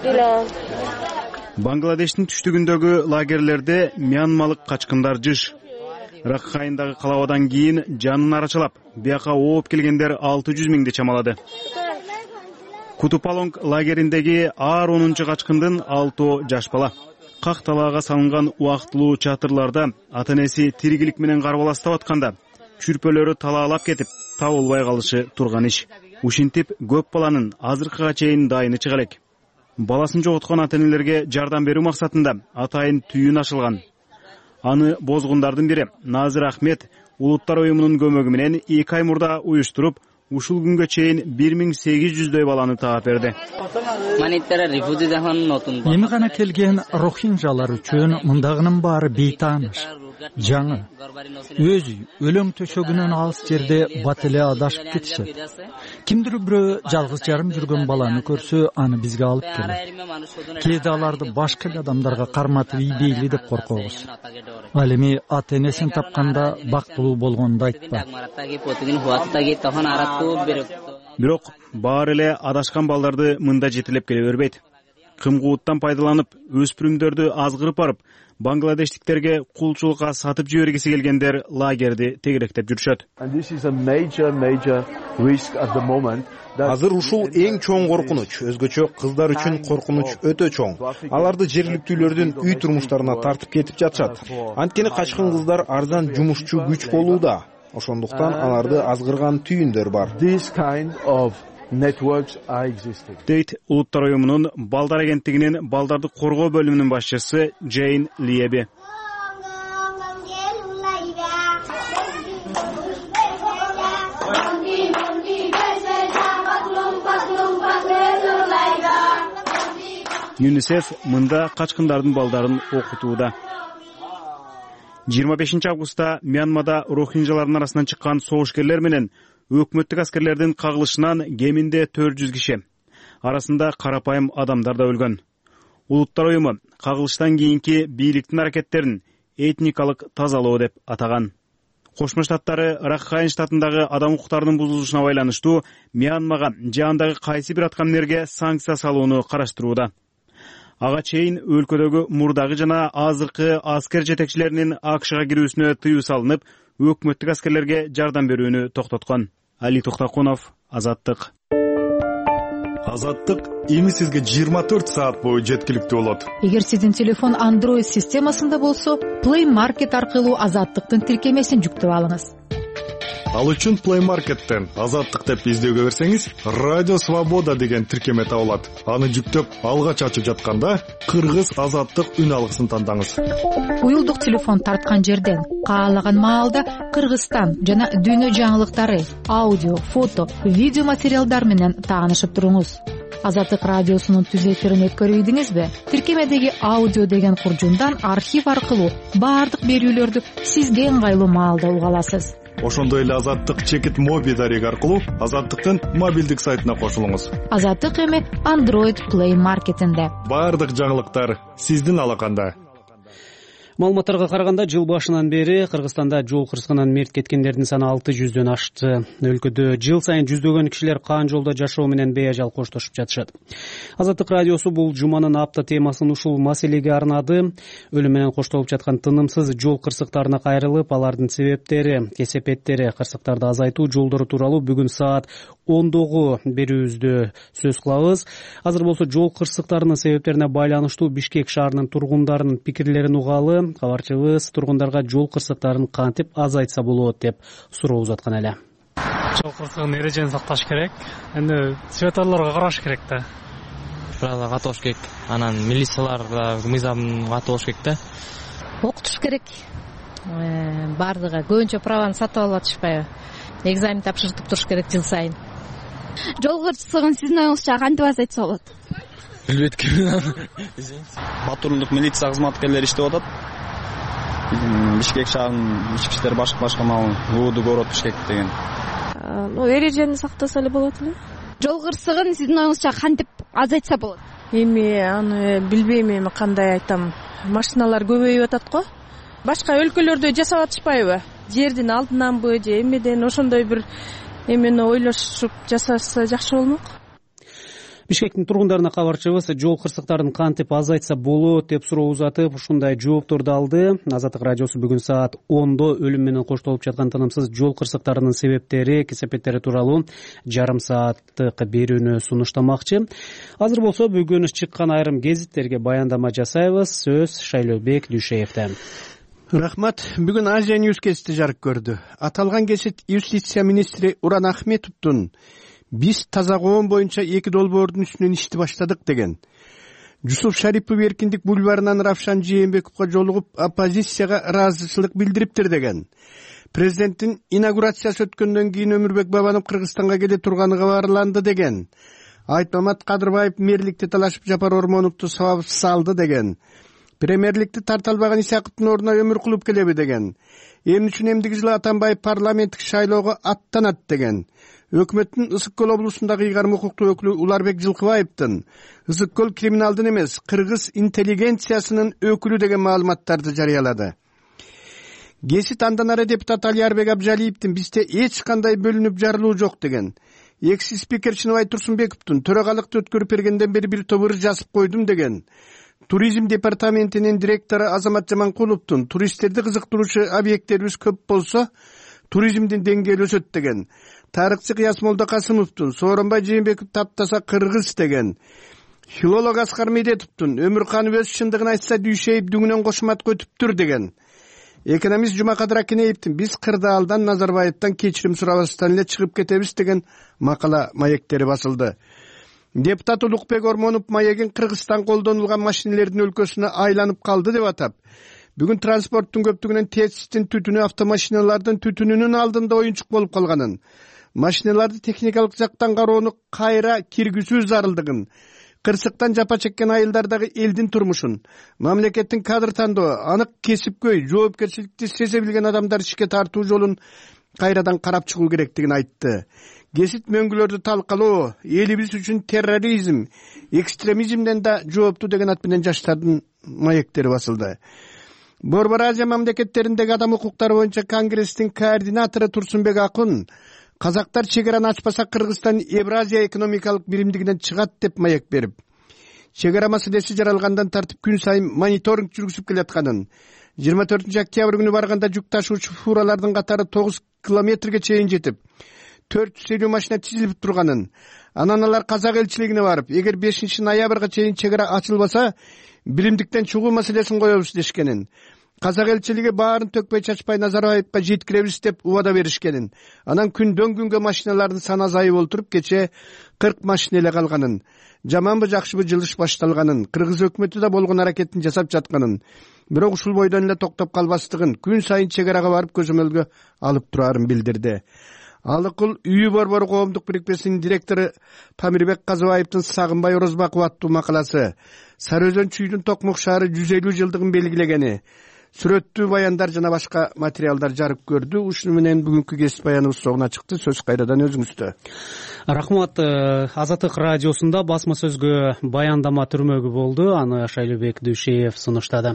Бангладештин түштүгүндөгү лагерлерде мьянмалык качкындар жыш. Ракхайндагы калабадан кийин жанын арачалап, бияка ооп келгендер 600 миңди чамалады. Кутупалонг лагериндеги ар 10-чу качкындын 6 жаш бала. Как талаага салынган убактылуу чатырларда ата энеси тиригилик менен карбаластап атканда чүрпөлөрү талаалап кетип, табылбай калышы турган иш. Ушинтип көп баланын азыркыга чейин дайыны чыга элек. Баласын жоготкон ата энелерге жардам берүү максатында атайын түйүн ачылган. Аны бозгундардын бири Назыр Ахмет Улуттар уюмунун көмөгү менен 2 ай мурда уюштуруп, ушул күнгө чейин 1800дөй баланы таап берди. Эми гана келген рохинжалар үчүн мындагынын баары бейтааныш. Жаңы өз өлөң төшөгүнөн алыс жерде бат эле адашып кетишет. Кимдир бирөө жалгыз жарым жүргөн баланы көрсө, аны бизге алып келет. Кээде аларды башка адамдарга карматып ийбейли деп коркобуз. Ал эми ата энесин тапканда бактылуу болгонду айтпа. Бирок баары эле адашкан балдарды мында жетелеп келе бербейт. Кымкууттан пайдаланып, өспүрүмдөрдү азгырып барып, бангладештиктерге кулчулукка сатып жибергиси келгендер лагерди тегеректеп жүрүшөт. Азыр ушул эң чоң коркунуч. Өзгөчө кыздар үчүн коркунуч өтө чоң. Аларды жергиликтүүлөрдүн үй турмуштарына тартып кетип жатышат. Анткени качкын кыздар арзан жумушчу күч болууда. Ошондуктан аларды азгырган түйүндөр бар. Дейт Улуттар уюмунун балдар агенттигинин балдарды коргоо бөлүмүнүн башчысы Джейн Лиеби. ЮНИСЕФ мында качкындардын балдарын окутууда. 25 августта Мьянмада рохинжалардын арасынан чыккан согушкерлер менен өкмөттүк аскерлердин кагылышынан кеминде 400 киши. Арасында карапайым адамдар да өлгөн. Улуттар уюму кагылыштан кийинки бийликтин аракеттерин этникалык тазалоо деп атаган. Кошмо Штаттары Ракхайн штатындагы адам укуктарынын бузулушуна байланыштуу Мьянмага жаандагы кайсы бир аткаминерге санкция салууну караштырууда. Ага чейин өлкөдөгү мурдагы жана азыркы аскер жетекчилеринин АКШга кирүүсүнө тыюу салынып, өкмөттүк аскерлерге жардам берүүнү токтоткон. Али Токтакунов, Азаттык. Азаттык эми сизге 24 саат бою жеткиликтүү болот. Эгер сиздин телефон Android системасында болсо, Play Market аркылуу Азаттыктын тиркемесин жүктөп алыңыз. Ал үчүн Play Market'тен Азаттык деп издөөгө берсеңиз, Радио Свобода деген тиркеме табылат. Аны жүктөп, алгач ачып жатканда Кыргыз Азаттык үн алгысын тандаңыз. Уюлдук телефон тарткан жерден каалаган маалда Кыргызстан жана дүйнө жаңылыктары, аудио, фото, видео материалдар менен таанышып туруңуз. Азаттык радиосунун түз эфирин өткөрүп ийдиңизби? Тиркемедеги аудио деген куржундан архив аркылуу баардык берүүлөрдү сизге ыңгайлуу маалда уга аласыз. Ошондой эле Азаттык чекит моби дареги аркылуу Азаттыктын мобилдик сайтына кошулуңуз. Азаттык эми Android Play Market'инде. Баардык жаңылыктар сиздин алаканда. Маалыматтарга караганда, жыл башынан бери Кыргызстанда жол кырсыгынан мерт кеткендердин саны 600дөн ашты. Өлкөдө жыл сайын жүздөгөн кишилер каан жолдо жашоо менен бейажал коштошуп жатышат. Азаттык радиосу бул жуманын апта темасын ушул маселеге арнады. Өлүм менен коштолуп жаткан тынымсыз жол кырсыктарына кайрылып, алардын себептери, кесепеттери, кырсыктарды азайтуу жолдору тууралуу бүгүн саат 10 берүүбүздө сөз кылабыз. Азыр болсо жол кырсыктарынын себептерине байланыштуу Бишкек шаарынын тургундарынын пикирлерин угалы. Кабарчыбыз тургундарга жол кырсыктарын кантип азайтса болот деп суроо узаткан эле. Жол кырсыгынын эрежени сакташ керек. Эми светофорлорго караш керек да. Правила катыш керек. Анан милициялар да мыйзамын катыш керек да. Окутуш керек. Бардыгы көбүнчө праваны сатып алып атышпайбы? Экзамен тапшыртып туруш керек жыл сайын. Жол кырсыгын сиздин оюңузча кантип азайтса болот? Билбейт экен. Патрулдук милиция кызматкерлери иштеп атат. Бишкек шаарынын ички иштер башкармалыгынын УУД город Бишкек деген. Эрежени сактаса эле болот эле. Жол кырсыгын сиздин оюңузча кантип азайтса болот? Эми аны билбейм, эми кандай айтам. Машиналар көбөйүп атат го. Башка өлкөлөрдө жасап атышпайбы? Жердин алдынанбы же эмеден, ошондой бир эмени ойлошуп жасаса жакшы болмок. Бишкектин тургундарына кабарчыбыз жол кырсыктарын кантип азайтса болот деп суроо узатып, ушундай жоопторду алды. Азаттык радиосу бүгүн саат 10-до өлүм менен коштолуп жаткан тынымсыз жол кырсыктарынын себептери, кесепеттери тууралуу жарым сааттык берүүнү сунуштамакчы. Азыр болсо бүгүн чыккан айрым гезиттерге баяндама жасайбыз. Сөз Шайлообек Дүйшеевде. Рахмат. Бүгүн Азия Ньюс гезити жарык көрдү. Аталган гезит юстиция министри Уран Ахметовдун биз таза коом боюнча 2 долбоордун үстүнөн ишти баштадык деген. Жусуп Шарипов Эркиндик бульварынан Равшан Жээнбековго жолугуп оппозицияга ыраазычылык билдириптир деген. Президенттин инаугурациясы өткөндөн кийин Өмүрбек Бабанов Кыргызстанга келе турганы кабарланды деген. Айтмамат Кадырбаев мэрликти талашып Жапар Ормоновду сабап салды деген. Премьерликти тарта албаган Исаковдун ордуна Өмүркулов келеби деген. Эмне үчүн эмдиги жылы Атамбаев парламенттик шайлоого аттанат деген. Өкмөттүн Ысык көл облусундагы ыйгарым укуктуу өкүлү Уларбек Жылкыбаевдин Ысык көл криминалдын эмес, кыргыз интеллигенциясынын өкүлү деген маалыматтарды жарыялады. Гезит андан ары депутат Алиярбек Абжалиевдин бизде эч кандай бөлүнүп жарылуу жок деген. Экс-спикер Чыныбай Турсунбековдун төрагалыкты өткөрүп бергенден бери бир топ ыр жазып койдум деген. Туризм департаментинин директору Азамат Жаманкуловдун туристтерди кызыктыруучу объекттерибиз көп болсо, туризмдин деңгээли өсөт деген. Тарыхчы Кыяс Молдокасымовдун Сооронбай Жээнбеков таптаса кыргыз деген. Филолог Аскар Медетовдун Өмүрканов өз чындыгын айтса Дүйшеев дүңүнөн кошматка өтүптүр деген. Экономист Жумакадыр Акинеевдин биз Кырдаалдан Назарбаевден кечирим сурабастан эле чыгып кетебиз деген макала маектери басылды. Депутат Улукбек Ормонов маегин Кыргызстан колдонулган машинелердин өлкөсүнө айланып калды деп атап, бүгүн транспорттун көптүгүнөн тесистин түтүнү автомашиналардын түтүнүнүн алдында оюнчук болуп калганын, машиналарды техникалык жактан кароону кайра киргизүү зарылдыгын, кырсыктан жапа чеккен айылдардагы элдин турмушун, мамлекеттин кадр тандоо, анык кесипкөй, жоопкерчиликти сезе билген адамдар ишке тартуу жолун кайрадан карап чыгуу керектигин айтты. Гезит мөңгүлөрдү талкалоо, элибиз үчүн терроризм, экстремизмден да жооптуу деген ат менен жаштардын маектери басылды. Борбор Азия мамлекеттериндеги адам укуктары боюнча Конгресстин координатору Турсунбек Акун казактар чегараны ачпаса Кыргызстан Евразия экономикалык биримдигинен чыгат деп маек берип, чегара маселеси жаралгандан тартып күн сайын мониторинг жүргүзүп келатканын, 24 октябрь күнү барганда жүк ташуучу фуралардын катары 9 километрге чейин жетип, 450 машина тизилип турганын, анан алар казак элчилигине барып, эгер 5 ноябрга чейин чегара ачылбаса, биримдиктен чыгуу маселесин коебуз дешкенин, казак элчилиги баарын төкпөй чачпай Назарбаевга жеткиребиз деп убада беришкенин, анан күндөн күнгө машиналардын саны азайып олтуруп кече 40 машина эле калганын, жаманбы жакшыбы жылыш башталганын, кыргыз өкмөтү да болгон аракетин жасап жатканын, бирок ушул бойдон эле токтоп калбастыгын, күн сайын чегарага барып көзөмөлгө алып турарын билдирди. Алыкул үйү борбору коомдук бирикмесинин директору Памирбек Казыбаевдин Сагынбай Орозбаков аттуу макаласы, Сары Өзөн чүйдүн Токмок шаары 150 жылдыгын белгилегени, сүрөттүү баяндар жана башка материалдар жарык көрдү. Ушуну менен бүгүнкү кесип баяныбыз соңуна чыкты. Сөз кайрадан өзүңүздө. Рахмат. Азаттык радиосунда басма сөзгө баяндама түрмөгү болду. Аны Шайлообек Дүйшеев сунуштады.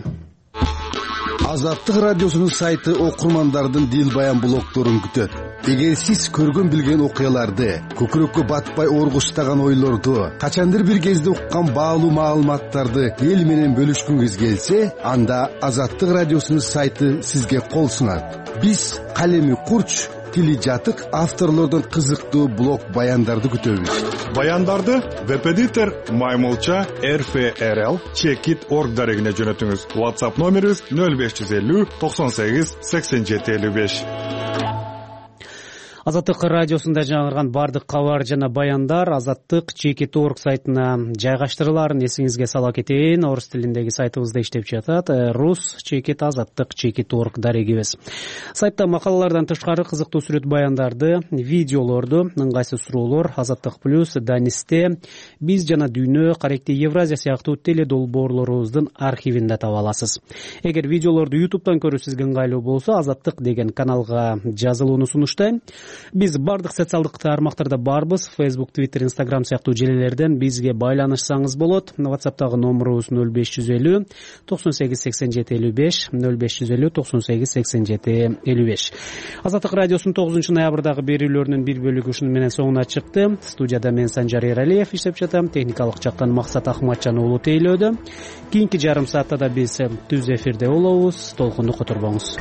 Азаттык радиосунун сайты окурмандардын дил баян блогдорун күтөт. Эгер сиз көргөн билген окуяларды, көкүрөккө батпай оргуштаган ойлорду, качандыр бир кезде уккан баалуу маалыматтарды эл менен бөлүшкүңүз келсе, анда Азаттык радиосунун сайты сизге кол сунат. Биз калеми курч, тили жатык авторлордон кызыктуу блог баяндарды күтөбүз. Баяндарды веб-эдитор Маймылча RFRL Checkit.org дарегине жөнөтүңүз. WhatsApp номерибиз 0550 98 87 55. Азаттык радиосунда жаңырган бардык кабар жана баяндар Азаттык Чекит.org сайтына жайгаштырыларын эсиңизге сала кетейин. Орус тилиндеги сайтыбызда иштеп жатат. Рус Чекит Азаттык Чекит.org дарегибиз. Сайтта макалалардан тышкары кызыктуу сүрөт баяндарды, видеолорду, ыңгайсыз суроолор, Азаттык плюс, Данисте, Биз жана Дүйнө, Каректи Евразия сыяктуу теледолбоорлорубуздун архивинде таба аласыз. Эгер видеолорду YouTube'дан көрүү сизге ыңгайлуу болсо, Азаттык деген каналга жазылууну сунуштайм. Биз бардык социалдык тармактарда барбыз. Facebook, Twitter, Instagram сыяктуу желелерден бизге байланышсаңыз болот. WhatsApp'тагы номерубуз 0550 98 87 55 0550 98 87 55. Азаттык радиосунун 9 ноябрдагы берүүлөрүнүн бир бөлүгү ушуну менен соңуна чыкты. Студияда мен Санжар Эралиев иштеп жатам. Техникалык жактан Максат Ахматжан уулу тейлөөдө. Кийинки жарым саатта да биз түз эфирде болобуз. Толкунду которбоңуз.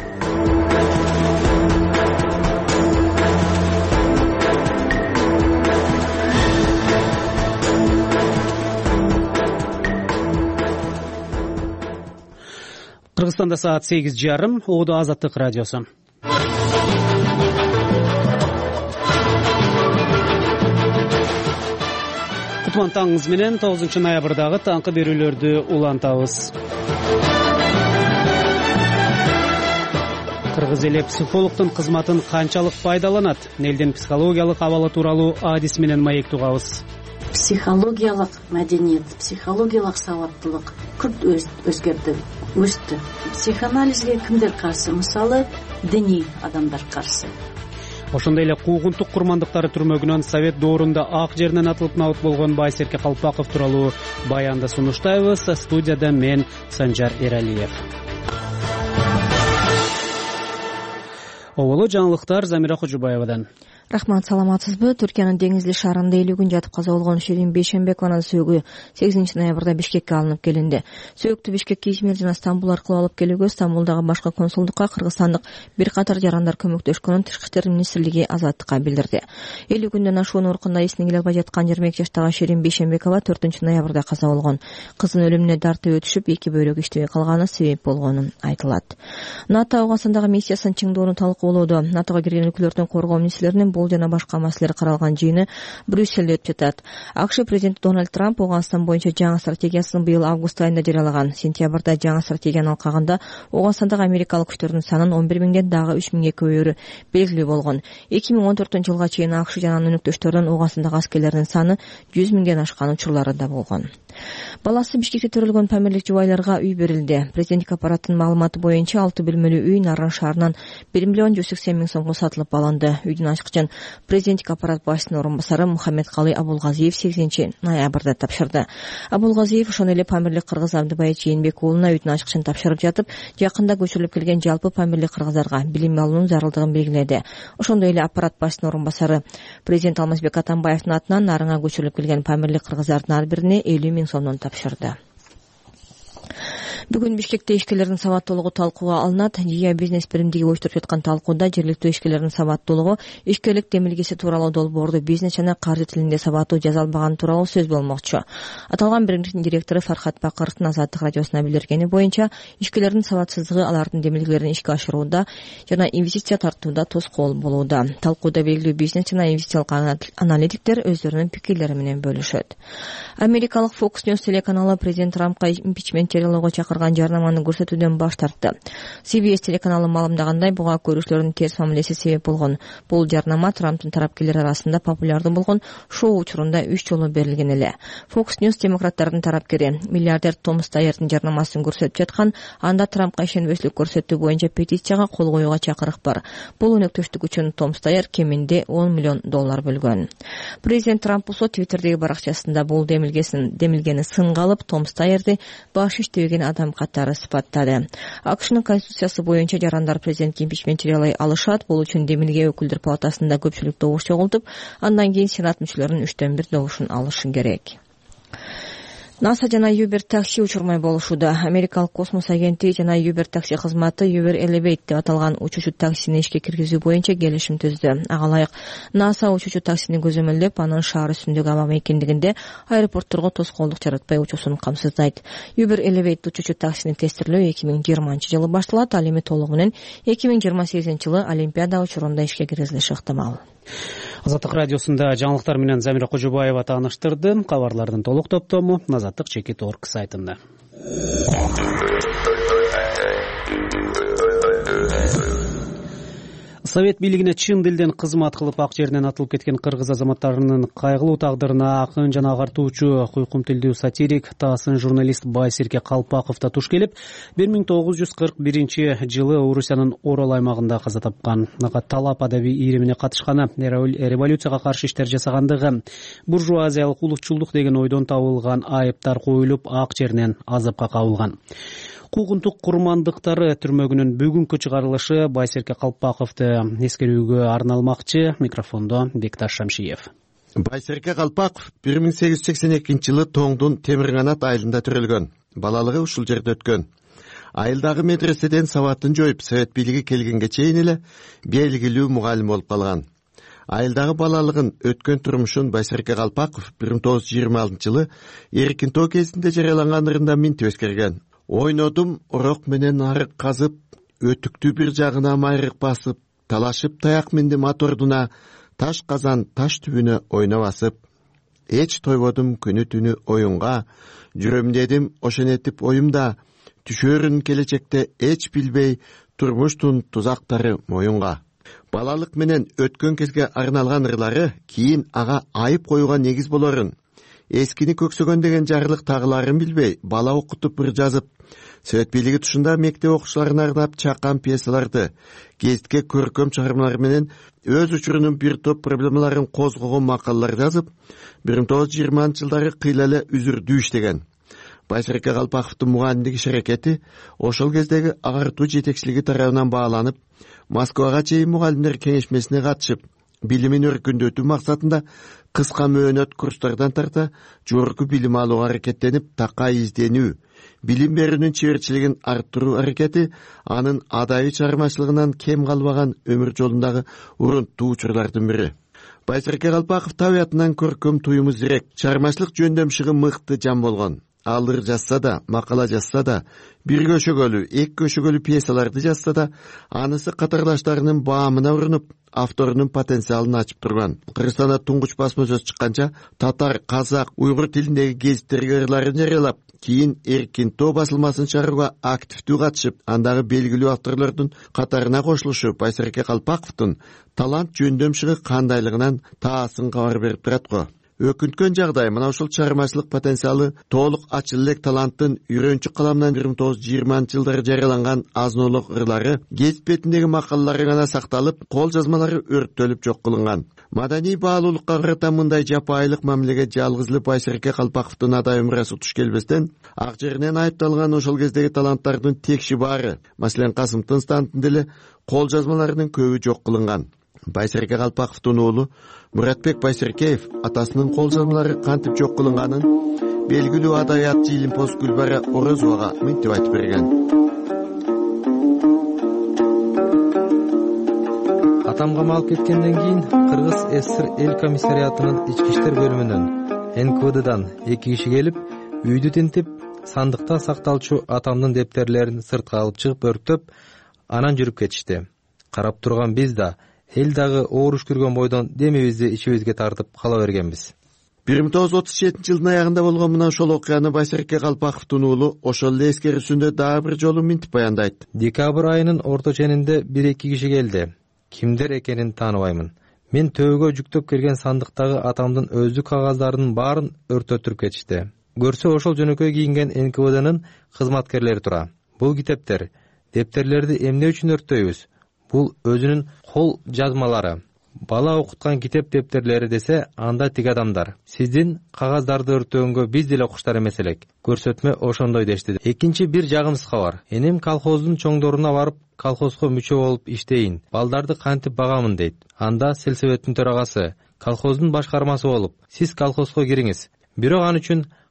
Кыргызстанда саат 8:30. Оодо Азаттык радиосу. Кутман таңыңыз менен 9 ноябрдагы таңкы берүүлөрдү улантабыз. Кыргыз эли психологдун кызматын канчалык пайдаланат? Элдин психологиялык абалы тууралуу адис менен маек тугабыз. Психологиялык маданият, психологиялык сабаттуулук күрт өзгөрдү, өстү. Психоанализге кимдер каршы? Мисалы, диний адамдар каршы. Ошондой эле куугунтук курмандыктары түрмөгүнөн Совет доорунда ак жеринен атылып набыт болгон Байсерке Калпаков тууралуу баянды сунуштайбыз. Студияда мен Санжар Эралиев. Оболо жаңылыктар Замира Кожубаевадан. Рахмат, саламатсызбы? Түркиянын деңизли шаарында 50 күн жатып каза болгон Ширин Бейшембекованын сөөгү 8 ноябрда Бишкекке алынып келинди. Сөөгүктү Бишкекке Измир жана Стамбул аркылуу алып келүүгө Стамбулдагы башка консулдукка кыргызстандык бир катар жарандар көмөктөшкөнүн Тышкы иштер министрлиги Азаттыкка билдирди. 50 күндөн ашуунун уркунда эсине келе албай жаткан 22 жаштагы Ширин Бейшембекова 4 ноябрда каза болгон. Кыздын өлүмүнө дарты өтүшүп, 2 бөйрөк иштебей калганы себеп болгону айтылат. НАТО Афганстандагы миссиясын чыңдоону талкуулоодо. НАТОго кирген өлкөлөрдүн коргоо министрлеринин бул жана башка маселелер каралган жыйыны Брюсселде өтүп жатат. АКШ президенти Дональд Трамп Ауганстан боюнча жаңы стратегиясын быйыл август айында жарыялаган. Сентябрда жаңы стратегияны алкагында Ауганстандагы америкалык күчтөрдүн санын 11 миңден дагы 3 миңге көбөйөрү белгилүү болгон. 2014 жылга чейин АКШ жана анын өнөктөштөрүнүн Ауганстандагы аскерлеринин саны 100 миңден ашкан учурлары да болгон. Баласы Бишкекте төрөлгөн памирлик жубайларга үй берилди. Президенттик аппараттын маалыматы боюнча 6 бөлмөлүү үй Нарын шаарынан 1 миллион 180 миң сомго сатылып алынды. Үйдүн ачкычын президенттик аппарат башчысынын орун басары Мухаммедкалый Абулгазиев 8 ноябрда тапшырды. Абулгазиев ошондой эле памирлик кыргыз Абдыбай Жээнбек уулуна үйдүн ачкычын тапшырып жатып, жакында көчүрүлүп келген жалпы памирлик кыргыздарга билим алуунун зарылдыгын белгиледи. Ошондой эле аппарат башчысынын орун басары президент Алмазбек Атамбаевдин атынан Нарынга көчүрүлүп келген памирлик кыргыздардын ар бирине 50 миң сомдон тапшырды. Бүгүн Бишкекте ишкерлердин сабаттуулугу талкууга алынат. ЖИА бизнес биримдиги оюштуруп жаткан талкууда жергиликтүү ишкерлердин сабаттуулугу, ишкерлик демилгеси тууралуу долбоорду бизнес жана каржы тилинде сабаттуу жаза албаганы тууралуу сөз болмокчу. Аталган биримдиктин директору Фархат Бакыровдун Азаттык радиосуна билдиргени боюнча, ишкерлердин сабатсыздыгы алардын демилгелерин ишке ашырууда жана инвестиция тартууда тоскоол болууда. Талкууда белгилүү бизнес жана инвестициялык аналитиктер өздөрүнүн пикирлери менен бөлүшөт. Америкалык Fox News телеканалы президент Трампка импичмент жарыялоого чакырган жарнаманы көрсөтүүдөн баш тартты. CBS телеканалы маалымдагандай, буга көрүүчүлөрдүн терс мамилеси себеп болгон. Бул жарнама Трамптын тарапкерлери арасында популярдуу болгон шоу учурунда 3 жолу берилген эле. Fox News демократтардын тарапкери миллиардер Том Стайердин жарнамасын көрсөтүп жаткан, анда Трампка ишенбечлик көрсөтүү боюнча петицияга кол коюуга чакырык бар. Бул өнөктөштүк үчүн Том Стайер кеминде $10 миллион бөлгөн. Президент Трамп болсо Twitter'деги баракчасында бул демилгени сынга алып, Том Стайерди баш иштебеген адам катары сыпаттады. АКШнын конституциясы боюнча жарандар президентке импичмент жарыялай алышат. Бул үчүн демилге өкүлдөр палатасында көпчүлүк добуш чогултуп, андан кийин сенат мүчөлөрүнүн 3/1 добушун алышы керек. NASA жана Uber такси учурмай болушууда. Америкалык космос агенттиги жана Uber такси кызматы Uber Elevate деп аталган учуучу таксини ишке киргизүү боюнча келишим түздү. Ага ылайык NASA учуучу таксини көзөмөлдөп, анын шаар үстүндөгү аба мейкиндигинде аэропортторго тоскоолдук жаратпай учуусун камсыздайт. Uber Elevate учуучу таксини тестирлөө 2020-жылы башталат, ал эми толугу менен 2028-жылы Олимпиада учурунда ишке киргизилиши ыктымал. Азаттык радиосунда жаңылыктар менен Замира Кожобаева тааныштырды. Кабарлардын толук топтому Азаттык.org сайтында. Совет бийлигине чын дилден кызмат кылып ак жеринен атылып кеткен кыргыз азаматтарынын кайгылуу тагдырына акын жана агартуучу куйкум тилдүү сатирик, таасын журналист Байсерке Калпаков да туш келип, 1941-жылы Орусиянын Орол аймагында каза тапкан. Ага талап адабий ийримине катышканы, революцияга каршы иштер жасагандыгы, буржуазиялык улутчулдук деген ойдон табылган айыптар коюлуп, ак жеринен азапка кабылган. Куугунтук курмандыктары түрмөгүнүн бүгүнкү чыгарылышы Байсерке Калпаковду эскерүүгө арналмакчы. Микрофондо Бекташ Шамшиев. Байсерке Калпаков 1882-жылы Тоңдун Темирканат айылында төрөлгөн. Балалыгы ушул жерде өткөн. Айылдагы медреседен сабатын жоюп, совет бийлиги келгенге чейин эле белгилүү мугалим болуп калган. Айылдагы балалыгын өткөн турмушун Байсерке Калпаков 1926-жылы Эркинтоо кезинде жарыяланган ырында минтип эскерген. Ойнодум орок менен арык казып, өтүктү бир жагына майрык басып, талашып таяк минди мотордуна, таш казан таш түбүнө ойно басып. Эч тойбодум күнү түнү оюнга, жүрөм дедим ошенетип оюмда, түшөрүн келечекте эч билбей, турмуштун тузактары моюнга. Балалык менен өткөн кезге арналган ырлары кийин ага айып коюуга негиз болорун. Эскини көксөгөн деген жарлык тагыларын билбей, бала окутуп бир жазып, совет бийлиги тушунда мектеп окуучуларына арнап чакан пьесаларды, гезитке көркөм чыгармалар менен өз учурунун бир топ проблемаларын козгогон макалалар жазып, 1920-жылдары кыйла эле үзүрдүү иштеген. Байсерке Калпаковдун мугалимдик иш аракети ошол кездеги агартуу жетекчилиги тарабынан бааланып, Москвага чейин мугалимдер кеңешмесине катышып, билимин өркүндөтүү максатында кыска мөөнөт курстардан тарта жогорку билим алууга аракеттенип, такай изденүү, билим берүүнүн чеберчилигин арттыруу аракети анын адайы чыгармачылыгынан кем калбаган өмүр жолундагы урунттуу учурлардын бири. Байсерке Калпаков табиятынан көркөм туюму зирек, чыгармачылык жөндөмшүгү мыкты жан болгон. Ал ыр жазса да, макала жазса да, бир көшөгөлүү, эки көшөгөлүү пьесаларды жазса да, анысы катарлаштарынын баамына урунуп, авторунун потенциалын ачып турган. Кыргызстанда туңгуч басма сөз чыкканча, татар, казак, уйгур тилиндеги гезиттерге ырларын жарыялап, кийин Эркинтоо басылмасын чыгарууга активдүү катышып, андагы белгилүү авторлордун катарына кошулушу Байсерке Калпаковдун талант жөндөмшүгү кандайлыгынан таасын кабар берип турат го. Өкүнткөн жагдай мына ушул чыгармачылык потенциалы толук ачыл элек таланттын үйрөнчүк каламынан 1920-жылдары жарыяланган азынолук ырлары гезит бетиндеги макалалары гана сакталып, кол жазмалары өрттөлүп жок кылынган. Маданий баалуулукка карата мындай жапайылык мамилеге жалгыз эле Байсерке Калпаковдун адай өмүрасу туш келбестен, ак жеринен айыпталган ошол кездеги таланттардын текши баары, маселен Касым Тынстантын деле кол жазмаларынын көбү жок кылынган. Байсерке Калпаковдун уулу Муратбек Байсеркеев атасынын кол жазмалары кантип жок кылынганын белгилүү адаятчы Илимпоз Гүлбара Орозовага мынтип айтып берген. Атам камалып кеткенден кийин Кыргыз ССР эл комиссариатынын ички иштер бөлүмүнөн НКВДдан 2 киши келип, үйдү тинтип, сандыкта сакталчу атамдын дептерлерин сыртка алып чыгып өрктөп, анан жүрүп кетишти. Карап турган биз да эл дагы ооруш көргөн бойдон демибизди ичибизге тартып кала бергенбиз. 1937-жылдын аягында болгон мына ошол окуяны Байсерке Калпаковдун уулу ошол эле эскерүүсүндө дагы бир жолу минтип баяндайт. Декабрь айынын орто ченинде 1-2 киши келди. Кимдер экенин тааныбаймын. Мен төбөгө жүктөп келген сандыктагы атамдын өздүк кагаздарынын баарын өртөтүрүп кетишти. Көрсө ошол жөнөкөй кийинген НКВДнын кызматкерлери тура. Бул китептер, дептерлерди эмне үчүн өрттөйбүз? Бул өзүнүн кол жазмалары. Бала окуткан китеп дептерлери десе, анда тик адамдар. Сиздин кагаздарды өртөгөнгө биз деле куштар эмес элек. Көрсөтмө ошондой дешти. Экинчи бир жагымсыз кабар. Энем колхоздун чоңдоруна барып, колхозго мүчө болуп иштейин. Балдарды кантип багамын дейт. Анда сельсоветтин төрагасы, колхоздун башкармасы болуп, сиз колхозго кириңиз. Бирок ал үчүн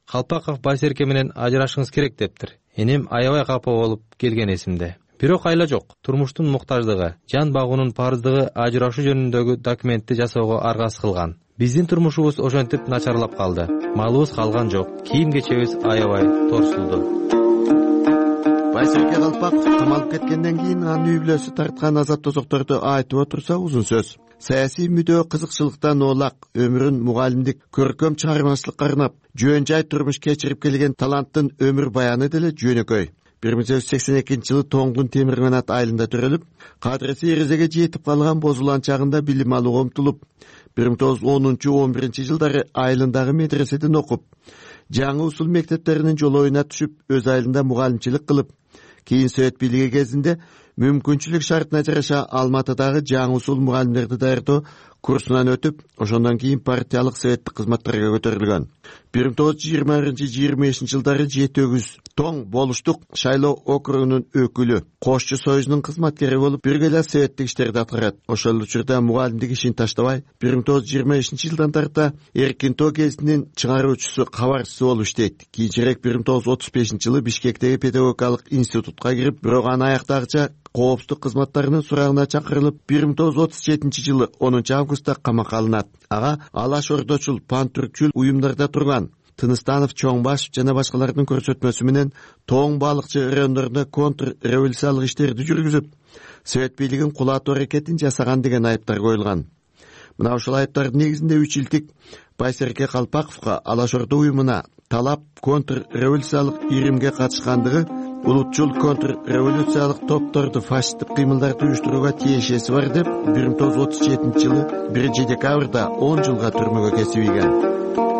Калпаков Байсерке менен ажырашыңыз керек дептир. Энем аябай капа болуп келген эсимде. Бирок айла жок. Турмуштун муктаждыгы, жан багуунун парыздыгы ажырашуу жөнүндөгү документти жасоого аргасыз кылган. Биздин турмушубуз ошентип начарлап калды. Малыбыз калган жок. Кийим кечебиз аябай торсулду. Байсерке Калпаков камалып кеткенден кийин анын үй бүлөсү тарткан азап тозокторду айтып отурса узун сөз. Саясий мүдөө кызыкчылыктан оолак, өмүрүн мугалимдик, көркөм чыгармачылыкка арнап, жөн жай турмуш кечирип келген таланттын өмүр баяны деле жөнөкөй. 1982-жылы Тоңдун Темирканат айылында төрөлүп, кадырысы эрезеге жетип калган бозулан чагында билим алууга умтулуп, 1910-11 жылдары айылындагы медреседен окуп, жаңы усул мектептеринин жолоюна түшүп, өз айылында мугалимчилик кылып, кийин Совет бийлиги кезинде мүмкүнчүлүк шартына жараша Алматыдагы жаңы усул мугалимдерди даярдоо курсунан өтүп, ошондон кийин партиялык советтик кызматтарга көтөрүлгөн. 1920-25 жылдары Жетөгүз Тоң болуштук шайлоо округунун өкүлү, Кошчу союзунун кызматкери болуп, бирге эле советтик иштерди аткарат. Ошол учурда мугалимдик ишин таштабай, 1925 жылдан тарта Эркинтоо гезитинин чыгаруучусу, кабарчысы болуп иштейт. Кийинчерээк 1935 жылы Бишкектеги педагогикалык институтка кирип, бирок аны аяктагыча коопсуздук кызматтарынын сурагына чакырылып, 1937 жылы 10 августта камакка алынат. Ага Алаш Ордочул, пантүркчүл уюмдарда турган Тыныстанов, Чоңбашев жана башкалардын көрсөтмөсү менен Тоң балыкчы райондорунда контр революциялык иштерди жүргүзүп, Совет бийлигин кулатуу аракетин жасаган деген айыптар коюлган. Мына ушул айыптардын негизинде 3 жылдык Байсерке Калпаковго Алаш Ордо уюмуна талап контр революциялык иримге катышкандыгы, улутчул контр революциялык топторду фашисттик кыймылдарды уюштурууга тиешеси бар деп 1937 жылы 1 декабрда 10 жылга түрмөгө кесип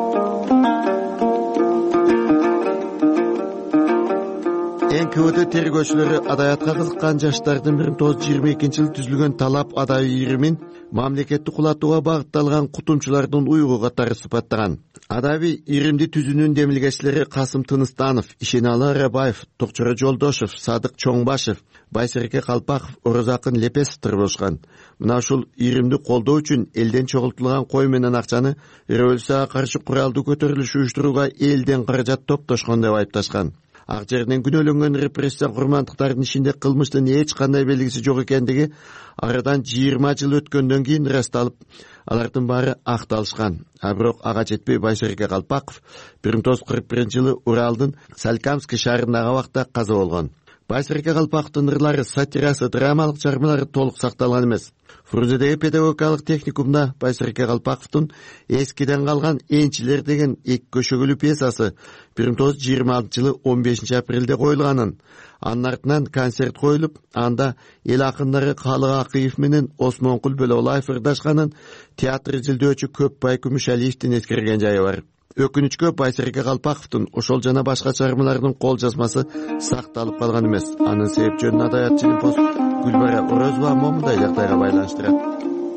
НКВД тергөөчүлөрү адаятка кызыккан жаштардын 1922 жылы түзүлгөн талап адай иримин мамлекетти кулатууга багытталган кутумчулардын уйгу катары сыпаттаган. Адаби иримди түзүүнүн демилгечилери Касым Тыныстанов, Ишеналы Арабаев, Токчора Жолдошев, Садык Чоңбашев, Байсерке Калпаков, Орозакын Лепесовдор болушкан. Мына ушул иримди колдоо үчүн элден чогултулган кой менен акчаны революцияга каршы куралдуу көтөрүлүш уюштурууга элден каражат топтошкон деп айыпташкан. Ак жерден күнөөлөнгөн репрессия курмандыктардын ичинде кылмыштын эч кандай белгиси жок экендиги арадан 20 жыл өткөндөн кийин ырасталып, алардын баары акталышкан. Бирок ага жетпей Байсерке Калпаков 1941 жылы Уралдын Салькамский шаарындагы абакта каза болгон. Байсерке Калпаковдун ырлары, сатирасы, драмалык чыгармалары толук сакталган эмес. Фрунзедеги педагогикалык техникумда Байсерке Калпаковдун эскиден калган Энчилер деген эки көшөгүлүү пьесасы 1926 жылы 15 апрелде коюлганын, анын артынан концерт коюлуп, анда эл акындары Калык Акыев менен Осмонкул Бөлөбаев ырдашканын театр изилдөөчү Көпбай Күмүшалиевдин эскерген жайы бар. Өкүнүчкө Байсерке Калпаковдун ошол жана башка чыгармаларынын кол жазмасы сакталып калган эмес. Анын себеп жөнүн адаят Чилимпоз Гүлбара Орозова момундай жагдайга байланыштырат.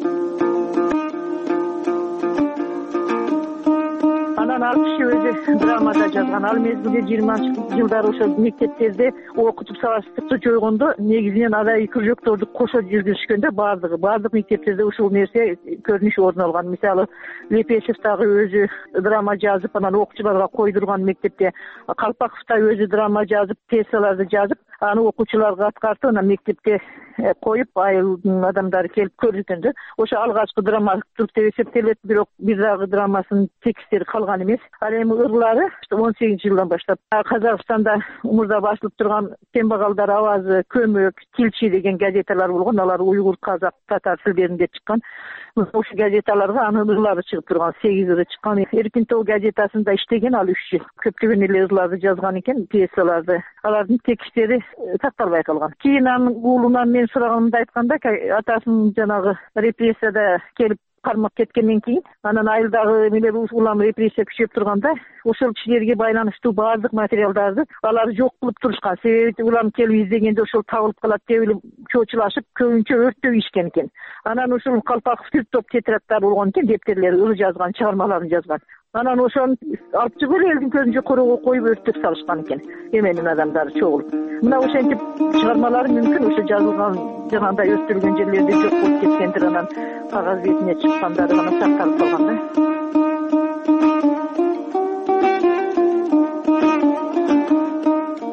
Ал киши өзү драмада жазган. Ал мезгилде 20 жылдары ошо мектептерде окутуп сабактыкты жойгондо негизинен адай кружокторду кошо жүргүзүшкөндө баардык мектептерде ушул нерсе көрүнүш орун алган. Мисалы Лепесов дагы өзү драма жазып, анан окуучуларга койдурган мектепте, Калпаков да өзү драма жазып, пьесаларды жазып, аны окуучуларга аткартып, анан мектепте коюп, айылдын адамдары келип көрүшкөндө, ошо алгачкы драматург деп эсептелет. Бирок бир дагы драмасынын текстери калган эмес. Ал эми ырлары 18 жылдан баштап Казакстанда умурда басылып турган Тембагалдар авазы, Көмөк, Тилчи деген газеталар болгон. Алар уйгур, казак, татар тилдеринде чыккан. Ошол газеталарга анын ырлары чыгып турган, 8 ыры чыккан. Эркинтоо газетасында иштеген ал 3 жыл. Көптөгөн эле ырларды жазган экен, пьесаларды. Алардын тексттери сакталбай калган. Кийин анын уулунан мен сураганымда айтканда, атасынын жанагы репрессияда келип кармак кеткенден кийин, анан айылдагы эмелер улам репрессия күчөп турганда, ошол кишилерге байланыштуу баардык материалдарды алар жок кылып турушкан. Себеби улам келип издегенде ошол табылып калат деп эле чоочулашып, көбүнчө өрттөп ишкен экен. Анан ошол Калпаков бир топ тетрадтар болгон экен, дептерлери, ыры жазган, чыгармаларын жазган. Анан ошону алып чыгып эле элдин көзүнчө короого коюп өрттөп салышкан экен. Эменин адамдары чогулуп. Мына ошентип чыгармалары мүмкүн ошо жазылган жанагындай өстүрүлгөн жерлерде жок болуп кеткендир, анан кагаз бетине чыккандары гана сакталып калган да.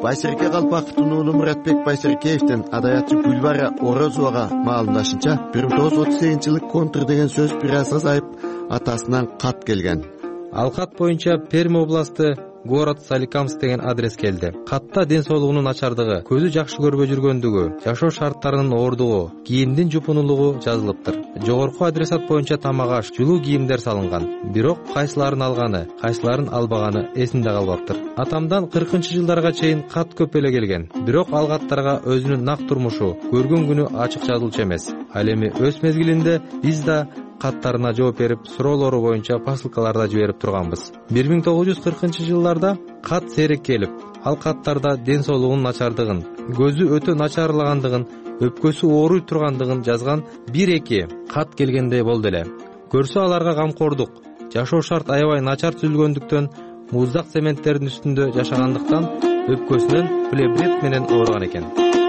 Байсерке Калпаковдун уулу Муратбек Байсеркеевден адаятчы Гүлбара Орозовага маалымдашынча 1938-жылы контур деген сөз бир аз азайып атасынан кат келген. Ал кат боюнча Перми областы город Соликамск деген адрес келди. Катта ден соолугунун начардыгы, көзү жакшы көрбөй жүргөндүгү, жашоо шарттарынын оордугу, кийимдин жупунулугу жазылыптыр. Жогорку адресат боюнча тамак аш, жылуу кийимдер салынган. Бирок кайсыларын алганы, кайсыларын албаганы эсинде калбаптыр. Атамдан 40-жылдарга чейин кат көп эле келген. Бирок ал каттарга өзүнүн нак турмушу, көргөн күнү ачык жазылчу эмес. Ал эми өз мезгилинде биз да каттарына жооп берип, суроолору боюнча посылкаларда жиберип турганбыз. 1940-жылдарда кат сейрек келип, ал каттарда ден соолугунун начардыгын, көзү өтө начарлагандыгын, өпкөсү ооруй тургандыгын жазган 1-2 кат келгендей болду эле. Көрсө аларга камкордук, жашоо шарт аябай начар түзүлгөндүктөн, муздак цементтердин үстүндө жашагандыктан өпкөсүнөн плеврит менен ооруган экен.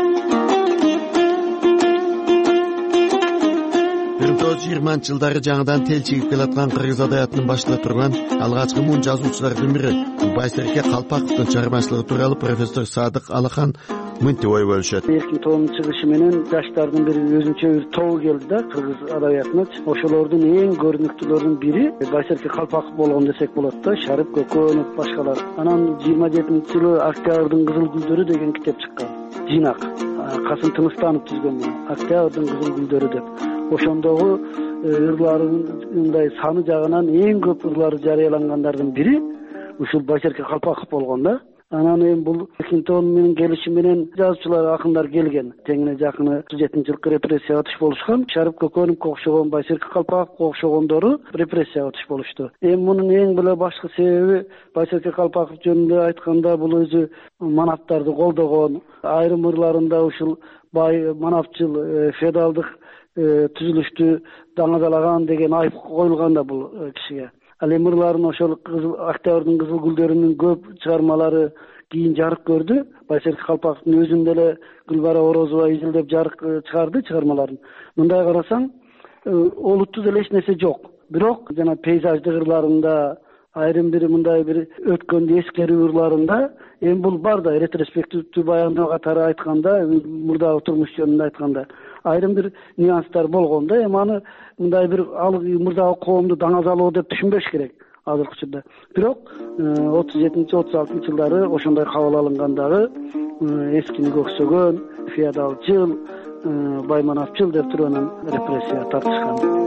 1920-жылдары жаңыдан тел чигип келаткан кыргыз адаятынын башында турган алгачкы муун жазуучулардын бири Байсерке Калпаковдун чыгармачылыгы тууралуу профессор Садык Алахан мынтип ой бөлүшөт. Эркин тоонун чыгышы менен жаштардын бир өзүнчө бир тобу келди да кыргыз адабиятына. Ошолордун эң көрүнүктүүлөрүнүн бири Байсерке Калпаков болгон десек болот да, Шарып Көкөнов башкалар. Анан 27-жылы Октябрдын кызыл гүлдөрү деген китеп чыккан. Жинак Касым Тыныстанов түзгөн Октябрдын кызыл гүлдөрү деп. Ошондогу ырларындай саны жагынан эң көп ырлары жарыялангандардын бири ушул Байсерке Калпаков болгон да. Анан эми бул Эркинтон менен келиши менен жазуучулар, акындар келген. Теңине жакыны 37-жылкы репрессияга туш болушкан. Шарып Көкөновго окшогон, Байсерке Калпаковго окшогондору репрессияга туш болушту. Эми мунун эң эле башкы себеби Байсерке Калпаков жөнүндө айтканда бул өзү манаптарды колдогон, айрым ырларында ушул бай манапчыл, феодалдык түзүлүштү даңадалаган деген айып коюлган да бул кишиге. Ал эми ырларын ошол Октябрдын кызыл гүлдөрүнүн көп чыгармалары кийин жарык көрдү. Байсерке Калпаковдун өзүндө эле Гүлбара Орозова изилдеп жарык чыгарды чыгармаларын. Мындай карасаң, олуттуу деле эч нерсе жок. Бирок жана пейзаждык ырларында, айрым бир мындай бир өткөндү эскерүү ырларында эми бул бар да, ретроспективдүү баяндоо катары айтканда, мурдагы турмуш жөнүндө айтканда айрым бир нюанстар болгон да. Эми аны мындай бир ал мурдагы коомду даңазалоо деп түшүнбөш керек азыркы учурда. Бирок 37-36-жылдары ошондой кабыл алынгандагы эскини көксөгөн, феодалчыл, байманапчыл деп туруп анан репрессияга тартышкан.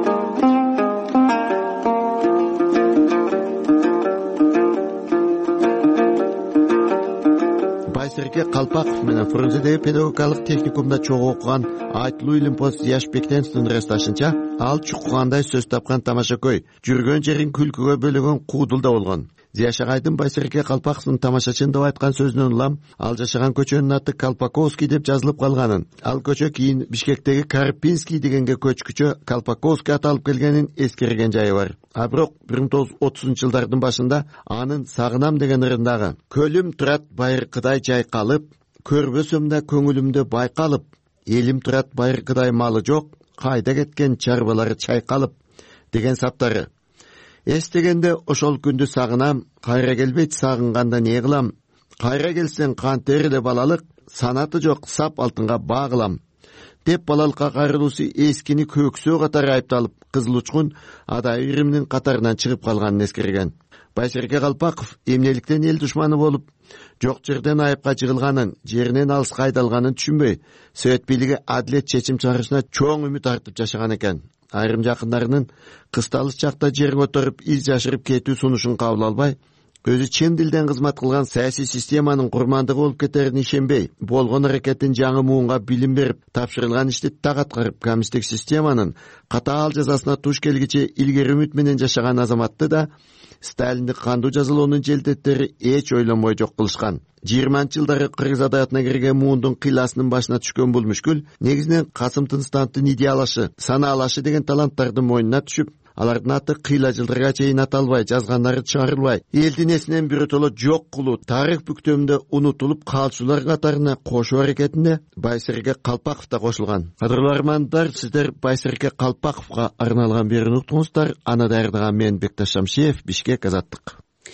Байсерке Калпаков менен Фрунзедеги педагогикалык техникумда чогуу окуган Айтылуу Илимпоз Яш Бектеновдун ырасташынча, ал чуккандай сөз тапкан тамашакөй, жүргөн жерин күлкүгө бөлөгөн куудул да болгон. Зияшагайдын Байсерке Калпаковдун тамашачын деп айткан сөзүнөн улам, ал жашаган көчөнүн аты Калпаковский деп жазылып калганын, ал көчө кийин Бишкектеги Карпинский дегенге көчкүчө Калпаковский аталып келгенин эскерген жайы бар. А бирок 1930-жылдардын башында анын Сагынам деген ырындагы көлүм турат байыркыдай жайкалып, көрбөсөм да көңүлүмдө байкалып, элим турат байыркыдай малы жок, кайда кеткен чарбалары чайкалып деген саптары. Эстегенде ошол күндү сагынам, кайра келбейт сагынганда не кылам? Кайра келсең кантер эле балалык, санаты жок сап алтынга багылам. Деп балалыкка кайрылуусу эскини көксөө катары айыпталып, Кызыл Учкун адай иримдин катарынан чыгып калганын эскерген. Байсерке Калпаков эмнеликтен эл душманы болуп, жок жерден айыпка жыгылганын, жеринен алыска айдалганын түшүнбөй, Совет бийлиги адилет чечим чыгарышына чоң үмүт артып жашаган экен. Айрым жакындарынын кысталыш чакта жер көтөрүп, из жашырып кетүү сунушун кабыл албай, өзү чын дилден кызмат кылган саясий системанын курмандыгы болуп кетерине ишенбей, болгон аракетин жаңы муунга билим берип, тапшырылган ишти так аткарып, коммунисттик системанын катаал жазасына туш келгиче илгери үмүт менен жашаган азаматты да Сталиндик кандуу жазалоонун желдеттери эч ойлонбой жок кылышкан. 20-жылдары кыргыз адаятына кирген муундун кыйласынын башына түшкөн бул мүшкүл негизинен Касым Тыныстановдун идеялашы, санаалашы деген таланттардын мойнуна түшүп, алардын аты кыйла жылдарга чейин аталбай, жазганнары чыгарылбай, элдин эсинен биротоло жок кылуу, тарых бүктөмүндө унутулуп калчулар катарына кошуу аракетинде Байсерке Калпаков да кошулган. Кадырлуу армандар, сиздер Байсерке Калпаковго арналган берүүнү уктуңуздар. Аны даярдаган мен Бекташ Шамшиев, Бишкек, Азаттык.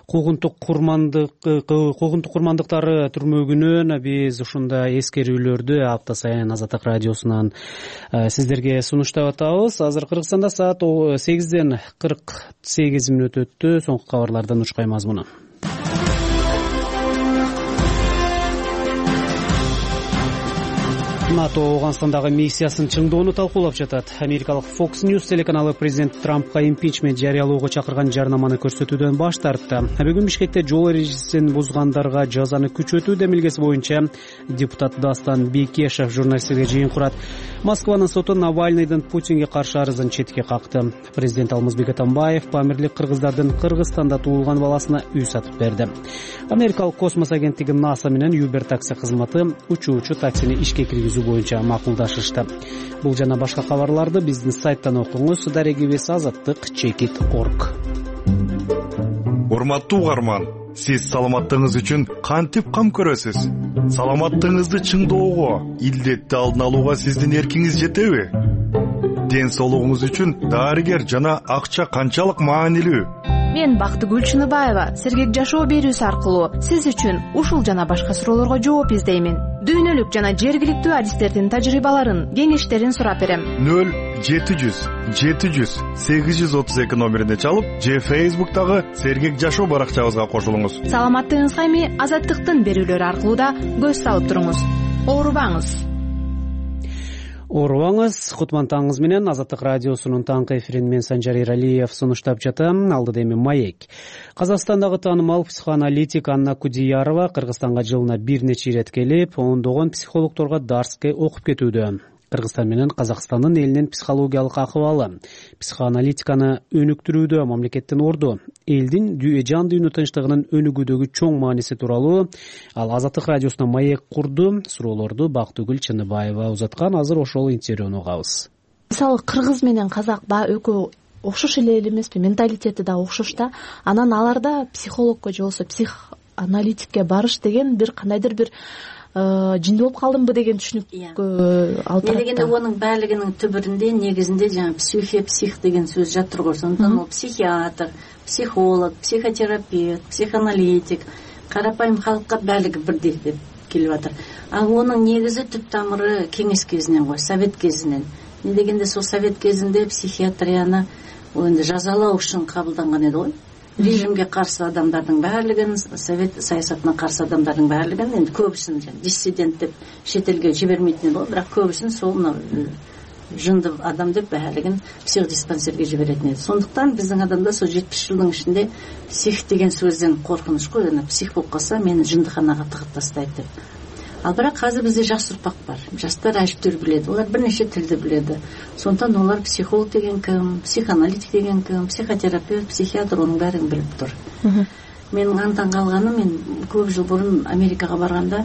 куугунтук курмандыктары түрмөгүнөн биз ушундай эскерүүлөрдү апта сайын Азаттык радиосунан сиздерге сунуштап атабыз. Азыр Кыргызстанда саат 8:48 өттү. Соңку кабарлардан учкай мазмуну. НАТО Ооганстандагы миссиясын чыңдоону талкуулап жатат. Америкалык Fox News телеканалы президент Трампка импичмент жарыялоого чакырган жарнаманы көрсөтүүдөн баш тартты. Бүгүн Бишкекте жол эрежесин бузгандарга жазаны күчөтүү демилгеси боюнча депутат Дастан Бекешев журналисттерге жыйын курат. Москванын соту Навальныйдын Путинге каршы арызын четке какты. Президент Алмазбек Атамбаев памирлик кыргыздардын Кыргызстанда туулган баласына үй сатып берди. Америкалык космос агенттиги НАСА менен Uber такси кызматы учуучу таксини ишке киргизүү боюнча макулдашышты. Бул жана башка кабарларды биздин сайттан окуңуз. Дарегибиз azattik.org. Урматтуу угарман, сиз саламаттыгыңыз үчүн кантип кам көрөсүз? Саламаттыгыңызды чыңдоого, илдетти алдын алууга сиздин эркиңиз жетеби? Ден соолугуңуз үчүн дарыгер жана акча канчалык маанилүү? Мен Бактыгүл Чыныбаева Сергек жашоо берүүсү аркылуу сиз үчүн ушул жана башка суроолорго жооп издеймин. Дүйнөлүк жана жергиликтүү адистердин тажрыйбаларын, кеңештерин сурап берем. 0-700-832 номерине чалып, же Facebook'тагы Сергек жашоо баракчабызга кошулуңуз. Саламаттыгыңызга эми Азаттыктын берүүлөрү аркылуу да көз салып туруңуз. Оорубаңыз, кутман таңыңыз менен Азаттык радиосунун таңкы эфирин мен Санжар Иралиев сунуштап жатам. Алдыда эми маек. Казакстандагы таанымал психоаналитик Анна Кудиярова Кыргызстанга жылына бир нече ирет келип, ондогон психологторго дарске окуп кетүүдө. Кыргызстан менен Казакстандын элинин психологиялык акыбалы, психоаналитиканы өнүктүрүүдө мамлекеттин орду, элдин жан дүйнө тынчтыгынын өнүгүүдөгү чоң мааниси тууралуу ал Азаттык радиосуна маек курду. Суроолорду Бактыгүл Чыныбаева узаткан. Азыр ошол интервьюну угабыз. Мисалы кыргыз менен казак баягы экөө окшош эле эмеспи, менталитети да окшош да. Анан аларда психологко же болбосо психоаналитикке барыш деген бир кандайдыр бир жинди болуп калдымбы деген түшүнүккө алып турат. Дегенде онун баардыгынын түбүрүндө негизинде жана псих деген сөз жатыр го. Сондуктан ол психиатр, психолог, психотерапевт, психоаналитик, карапайым халыкка баардыгы бирдей деп келип атат. А онун негизи түп тамыры кеңес кезинен го, совет кезинен. Эмне дегенде сол совет кезинде психиатрияны энди жазалоо үчүн кабылданган эди го. Режимге каршы адамдардын баардыгын, совет саясатына каршы адамдардын баардыгын, энди көбүсүн диссидент деп чет элге жибермейтин болуп, бирок көбүсүн сол жынды адам деп баардыгын психодиспансерге жиберетін еді. Сондықтан біздің адамда сол 70 жылдың ішінде псих деген сөзден қорқыныш қой, псих болып қалса мені жындыханаға тығып тастайды деп. Ал бірақ қазір бізде жас ұрпақ бар. Жастар әжептәуір біледі. Олар бірнеше тілді біледі. Сондықтан олар психолог деген кім, психоаналитик деген кім, психотерапевт, психиатр оның бәрін біліп тұр. Менің аңтан қалғаным, мен көп жыл бұрын Америкаға барғанда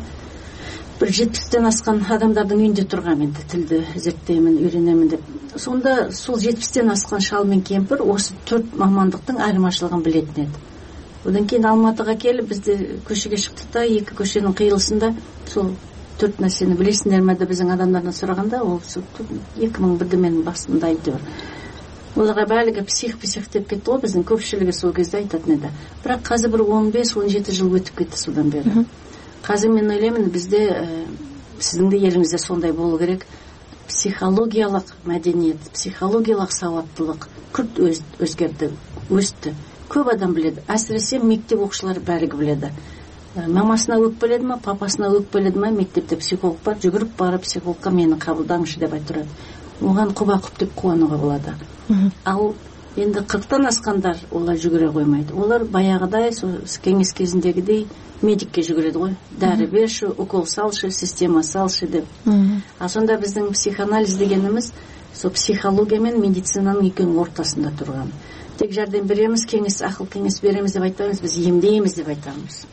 бір 70-тен асқан адамдардың үйінде тұрғам, енді тілді зерттеймін, үйренемін деп. Сонда сол 70-тен асқан шал мен кемпір осы 4 мамандықтың айырмашылығын білетін еді. Одан кейін Алматыға келіп, бізде көшеге шықтық та, 2 көшенің қиылысында сол 4 нәрсені білесіңдер ме деп біздің адамдардан сұрағанда, ол 2001-де менің басымда айтты бар. Оларға бәлігі псих деп кетті ғой, біздің көпшілігі сол кезде айтатын еді. Бірақ қазір бір 15-17 жыл өтіп кетті содан бері. Қазір мен ойлаймын, бізде сіздің де еліңізде сондай болу керек. Психологиялық мәдениет, психологиялық сауаттылық күрт өзгерді, өсті. Көп адам біледі. Әсіресе мектеп оқушылары бәрігі біледі. Мамасына өкпеледі ма, папасына өкпеледі ма, мектепте психолог бар, жүгіріп барып психологқа мені қабылдаңызшы деп айтырады. Оған құба-құп деп қуануға болады. Ал енді 40-тан асқандар олар жүгіре қоймайды. Олар баяғыдай, кеңес кезіндегідей медикке жүгіреді ғой. Дәрі берші, укол салшы, система салшы деп. А сонда біздің психоанализ дегеніміз сол психология мен медицинаның екеуінің ортасында тұрған. Тек жәрдем береміз, ақыл кеңес береміз деп айтпаймыз, біз емдейміз деп айтамыз.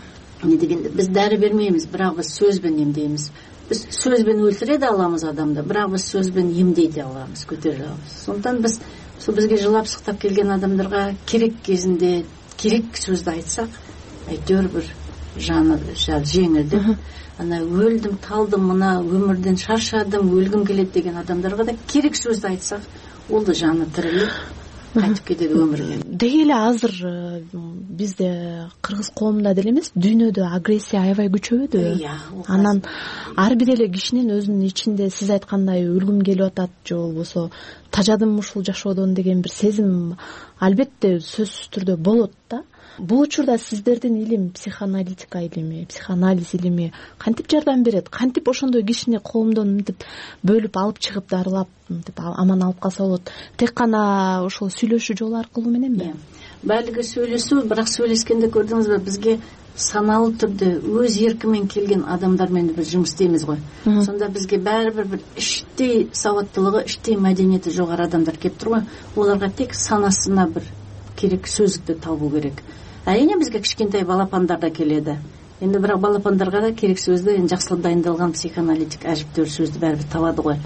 Не дегенде, біз дәрі бермейміз, бірақ біз сөзбен емдейміз. Біз сөзбен өлтіре аламыз адамды, бірақ біз сөзбен емдей де аламыз, көтере аламыз. Сондықтан біз бізге жылап сықтап келген адамдарға керек кезінде керек сөзді айтсақ, әйтеуір бір жаны жеңілді. Ана өлдім, талдым, мына өмірден шаршадым, өлгім келеді деген адамдарға да керек сөзді айтсақ, ол да жаны тіріліп, кайтып кетет өмүргө. Деги эле азыр бизде кыргыз коомунда деле эмес, дүйнөдө агрессия аябай күчөбөдү. Анан ар бир эле кишинин өзүнүн ичинде сиз айткандай өлгүм келип атат же болбосо тажадым ушул жашоодон деген бир сезим албетте сөзсүз түрдө болот да. Бул учурда сиздердин илим, психоаналитика илими, психоанализ илими кантип жардам берет? Кантип ошондой кишини коомдон мынтип бөлүп алып чыгып дарылап, мынтип аман алып калса болот? Тек гана ошол сүйлөшүү жолу аркылуу мененби? Баалыгы сүйлөшүү, бирок сүйлөшкөндө көрдүңүзбү, бизге саналуу түрдө өз эрки менен келген адамдар менен биз жумуш istейбиз го. Сонда бизге баары бир иштей сабаттуулугу, иштей маданиети жогору адамдар келип турган. Оларга тек санасына бир керек сөздүктү табуу керек. Айне бизге кичкентай балапандар да келеді. Енді бирок балапандарга да керек сөздү жакшылап дайындалган психоаналитик ажиптөө сөздү баары табады го.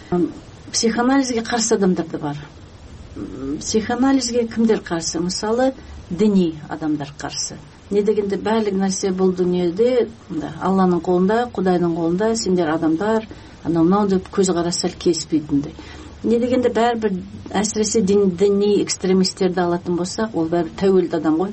Психоанализге каршы адамдар да бар. Психоанализге кимдер каршы? Мисалы, диний адамдар каршы. Не дегенде баардык нерсе бул дүйнөдө Алланын колунда, Кудайдын колунда, сендер адамдар, анау деп көз караса кеспейтиндей. Не дегенде баары бир әсіресе диний экстремисттерди алатын болсак, ол баары тәуелді адам ғой.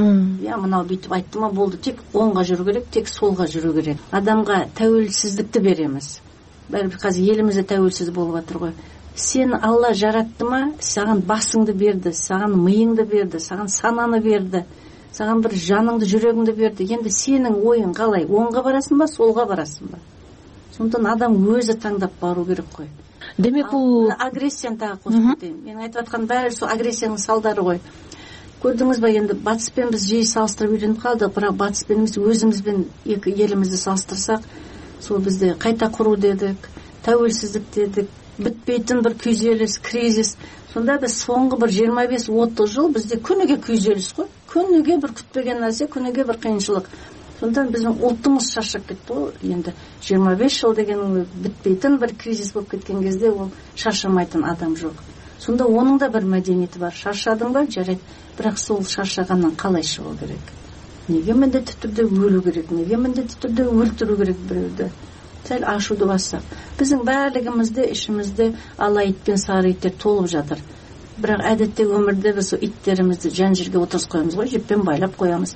Я мынау бүйтіп айтты ма болды, тек оңға жүру керек, тек солға жүру керек. Адамға тәуелсіздікті береміз. Бәрібір қазір елімізде тәуелсіз болып жатыр ғой. Сен Алла жаратты ма, саған басыңды берді, саған миыңды берді, саған сананы берді, саған бір жаныңды, жүрегіңді берді. Енді сенің ойың қалай? Оңға барасың ба, солға барасың ба? Сондықтан адам өзі таңдап бару керек қой. Демек бұл агрессияны тағы қосып кетейін. Мен айтып жатқан бәрі сол агрессияның салдары ғой. Көрдіңіз ба, енді батыспен біз жиі салыстырып үйреніп қалдық, бірақ батыспен емес өзімізбен екі елімізді салыстырсақ, сол бізде қайта құру дедік, тәуелсіздік дедік, бітпейтін бір күйзеліс, кризис. Сонда біз соңғы бір 25-30 жыл бізде күніге күйзеліс қой, күніге бір күтпеген нәрсе, күніге бір қиыншылық. Сонда біздің ұлтымыз шаршап кетті ғой. Енді 25 жыл деген бітпейтін бір кризис болып кеткен кезде ол шаршамайтын адам жоқ. Сонда оның да бір мәдениеті бар. Шаршадың ба, жарайды. Бірақ сол шаршағаннан қалай шығу керек? Неге міндетті түрде өлу керек? Неге міндетті түрде өлтіру керек біреуді? Сәл ашуды бассақ. Біздің барлығымызды ішімізде ала ит пен сары иттер толып жатыр. Бірақ әдетте өмірде біз иттерімізді жан жерге отырғызып қоямыз ғой, жіппен байлап қоямыз.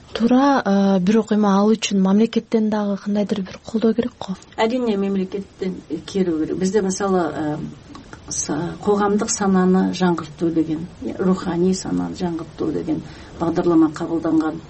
Туура бир окуйма ал үчүн мамлекеттен дагы кандайдыр бир колдоо керек го? Әрине мемлекеттен келүү керек. Бизде мисалы коомдук сананы жаңгыртуу деген, руханий сананы жаңгыртуу деген бағдарлама кабылданган.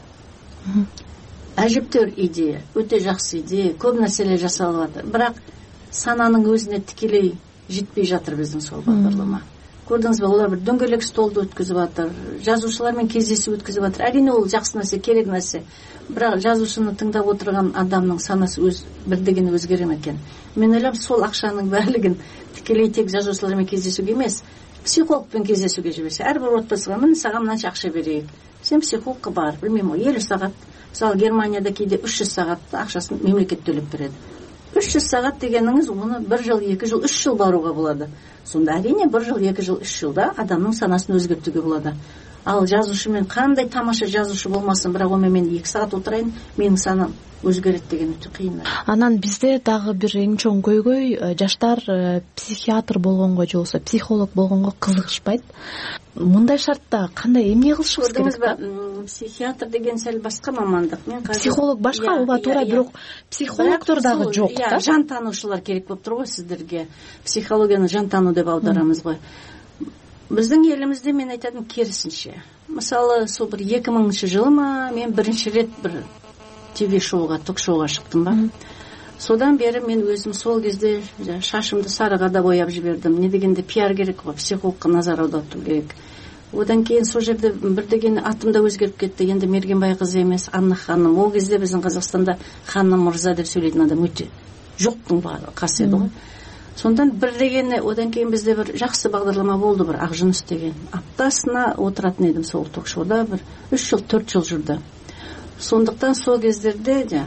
Әжептәуір идея, өте жақсы идея, көп нәрселер жасалып жатыр. Бірақ сананың өзіне тікелей жетпей жатыр біздің сол бағдарлама. Көрдіңіз бе, олар бір дөңгелек столды өткізіп жатыр, жазушылармен кездесу өткізіп жатыр. Әрине ол жақсы нәрсе, керек нәрсе. Бірақ жазушыны тыңдап отырған адамның санасы бірдеген өзгерем екен. Мен ойлаймын, сол ақшаның барлығын тікелей тек жазушылармен кездесуге емес, психологпен кездесуге жіберсе, әрбір отбасыға міне саған мынанша ақша берейік. Сен психологқа бар, білмеймін, 50 сағат. Мысалы Германияда кейде 300 сағат ақшасын мемлекет төлеп береді. 300 сағат дегеніңіз оны 1 жыл, 2 жыл, 3 жыл баруға болады. Сонда әрине 1 жыл, 2 жыл, 3 жылда адамның санасын өзгертуге болады. Ал жазушымен қандай тамаша жазушы болмасын, бірақ онымен мен 2 сағат отырайын, менің санам өзгерет деген өте қиын. Анан бизде дагы бир эң чоң көйгөй жаштар психиатр болгонго же болбосо психолог болгонго кызыгышпайт. Мындай шартта кандай эмне кылышыбыз керек? Психиатр деген сәл башка мамандык. Психолог башка, ооба туура, бирок психологдор дагы жок да. Жан таануучулар керек болуп турго сиздерге. Психологияны жан таануу деп аударамыз го. Биздин элимизде мен айтатым керисинче. Мисалы, сол бир 2000 жылы ма мен биринчи рет бир ТВ-шоуға, ток-шоуға шықтым ба. Содан бері мен өзім сол кезде шашымды сарыға да бояп жібердім. Не дегенде пиар керек қой, психологқа назар аударту керек. Одан кейін сол жерде бір деген атым да өзгеріп кетті. Енді Мергенбай қызы емес, Анна ханым. Ол кезде біздің Қазақстанда ханым мырза деп сөйлейтін адам өте жоқтың қасы еді ғой. Сондан бір дегені, одан кейін бізде бір жақсы бағдарлама болды, бір Ақжүніс деген. Аптасына отыратын едім сол ток-шоуда, бір 3 жыл, 4 жыл жүрді. Сондықтан сол кездерде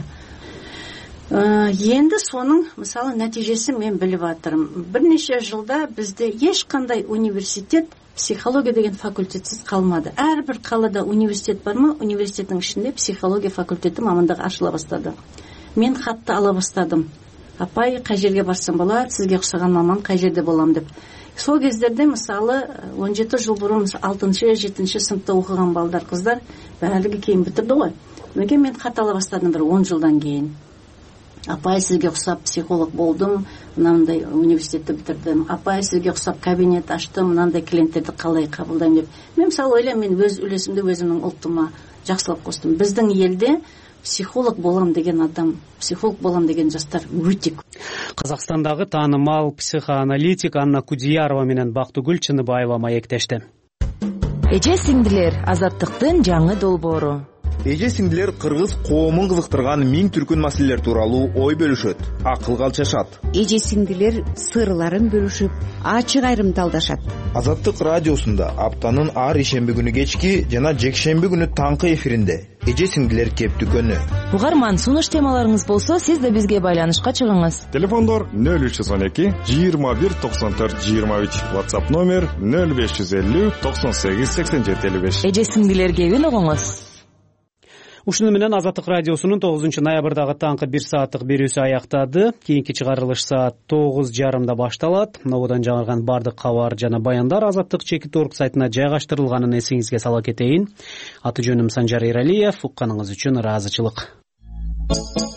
енді соның мысалы нәтижесі мен біліп жатырмын. Бірнеше жылда бізде ешқандай университет психология деген факультетсіз қалмады. Әрбір қалада университет бар ма, университеттің ішінде психология факультеті мамандығы ашыла бастады. Мен хатты ала бастадым. Апай, қай жерге барсам болады, сізге ұқсаған маман қай жерде болам деп. сол кездерде мисалы 17 жыл бұрын 6-7 сыныпта оқыған балдар, қыздар барлығы кейін бітірді ғой. Неге мен хат ала бастадым бір 10 жылдан кейін. Апай, сізге ұқсап психолог болдым, мынандай университетті бітірдім. Апай, сізге ұқсап кабинет аштым, мынандай клиенттерді қалай қабылдаймын деп. Мен мысалы ойлаймын, мен өз үлесімді өзімнің ұлтыма жақсылап қостым. Біздің елде психолог болам деген адам, психолог болам деген жастар өте көп. Қазақстандағы танымал психоаналитик Анна Кудиярова менен Бактыгүл Чыныбаева маектешти. Эже сиңдилер, азаттыктын жаңы долбоору. Эже сиңдилер кыргыз коомун кызыктырган миң түркүн маселелер тууралуу ой бөлүшөт, акылга алчашат. Эже сиңдилер сырларын бөлүшүп, ачык айрымталдашат. Азаттык радиосунда аптанын ар ишемби күнү кечки жана жекшемби күнү таңкы эфиринде эже сиңдилер кептүкөнү. Угарман, сунуш темаларыңыз болсо, сиз да бизге байланышка чыгыңыз. Телефондор 0312 21 94 23, WhatsApp номер 0550 98 87 55. Эже сиңдилер кебин угуңуз. Ушуну менен Азаттык радиосунун 9 ноябрдагы таңкы 1 сааттык берүүсү аяктады. Кийинки чыгарылыш саат 9:30 башталат. Нобудан жаңырган бардык кабар жана баяндар Азаттык.org сайтына жайгаштырылганын эсиңизге сала кетейин. Аты жөнүм Санжар Эралиев. Укканыңыз үчүн ыраазычылык.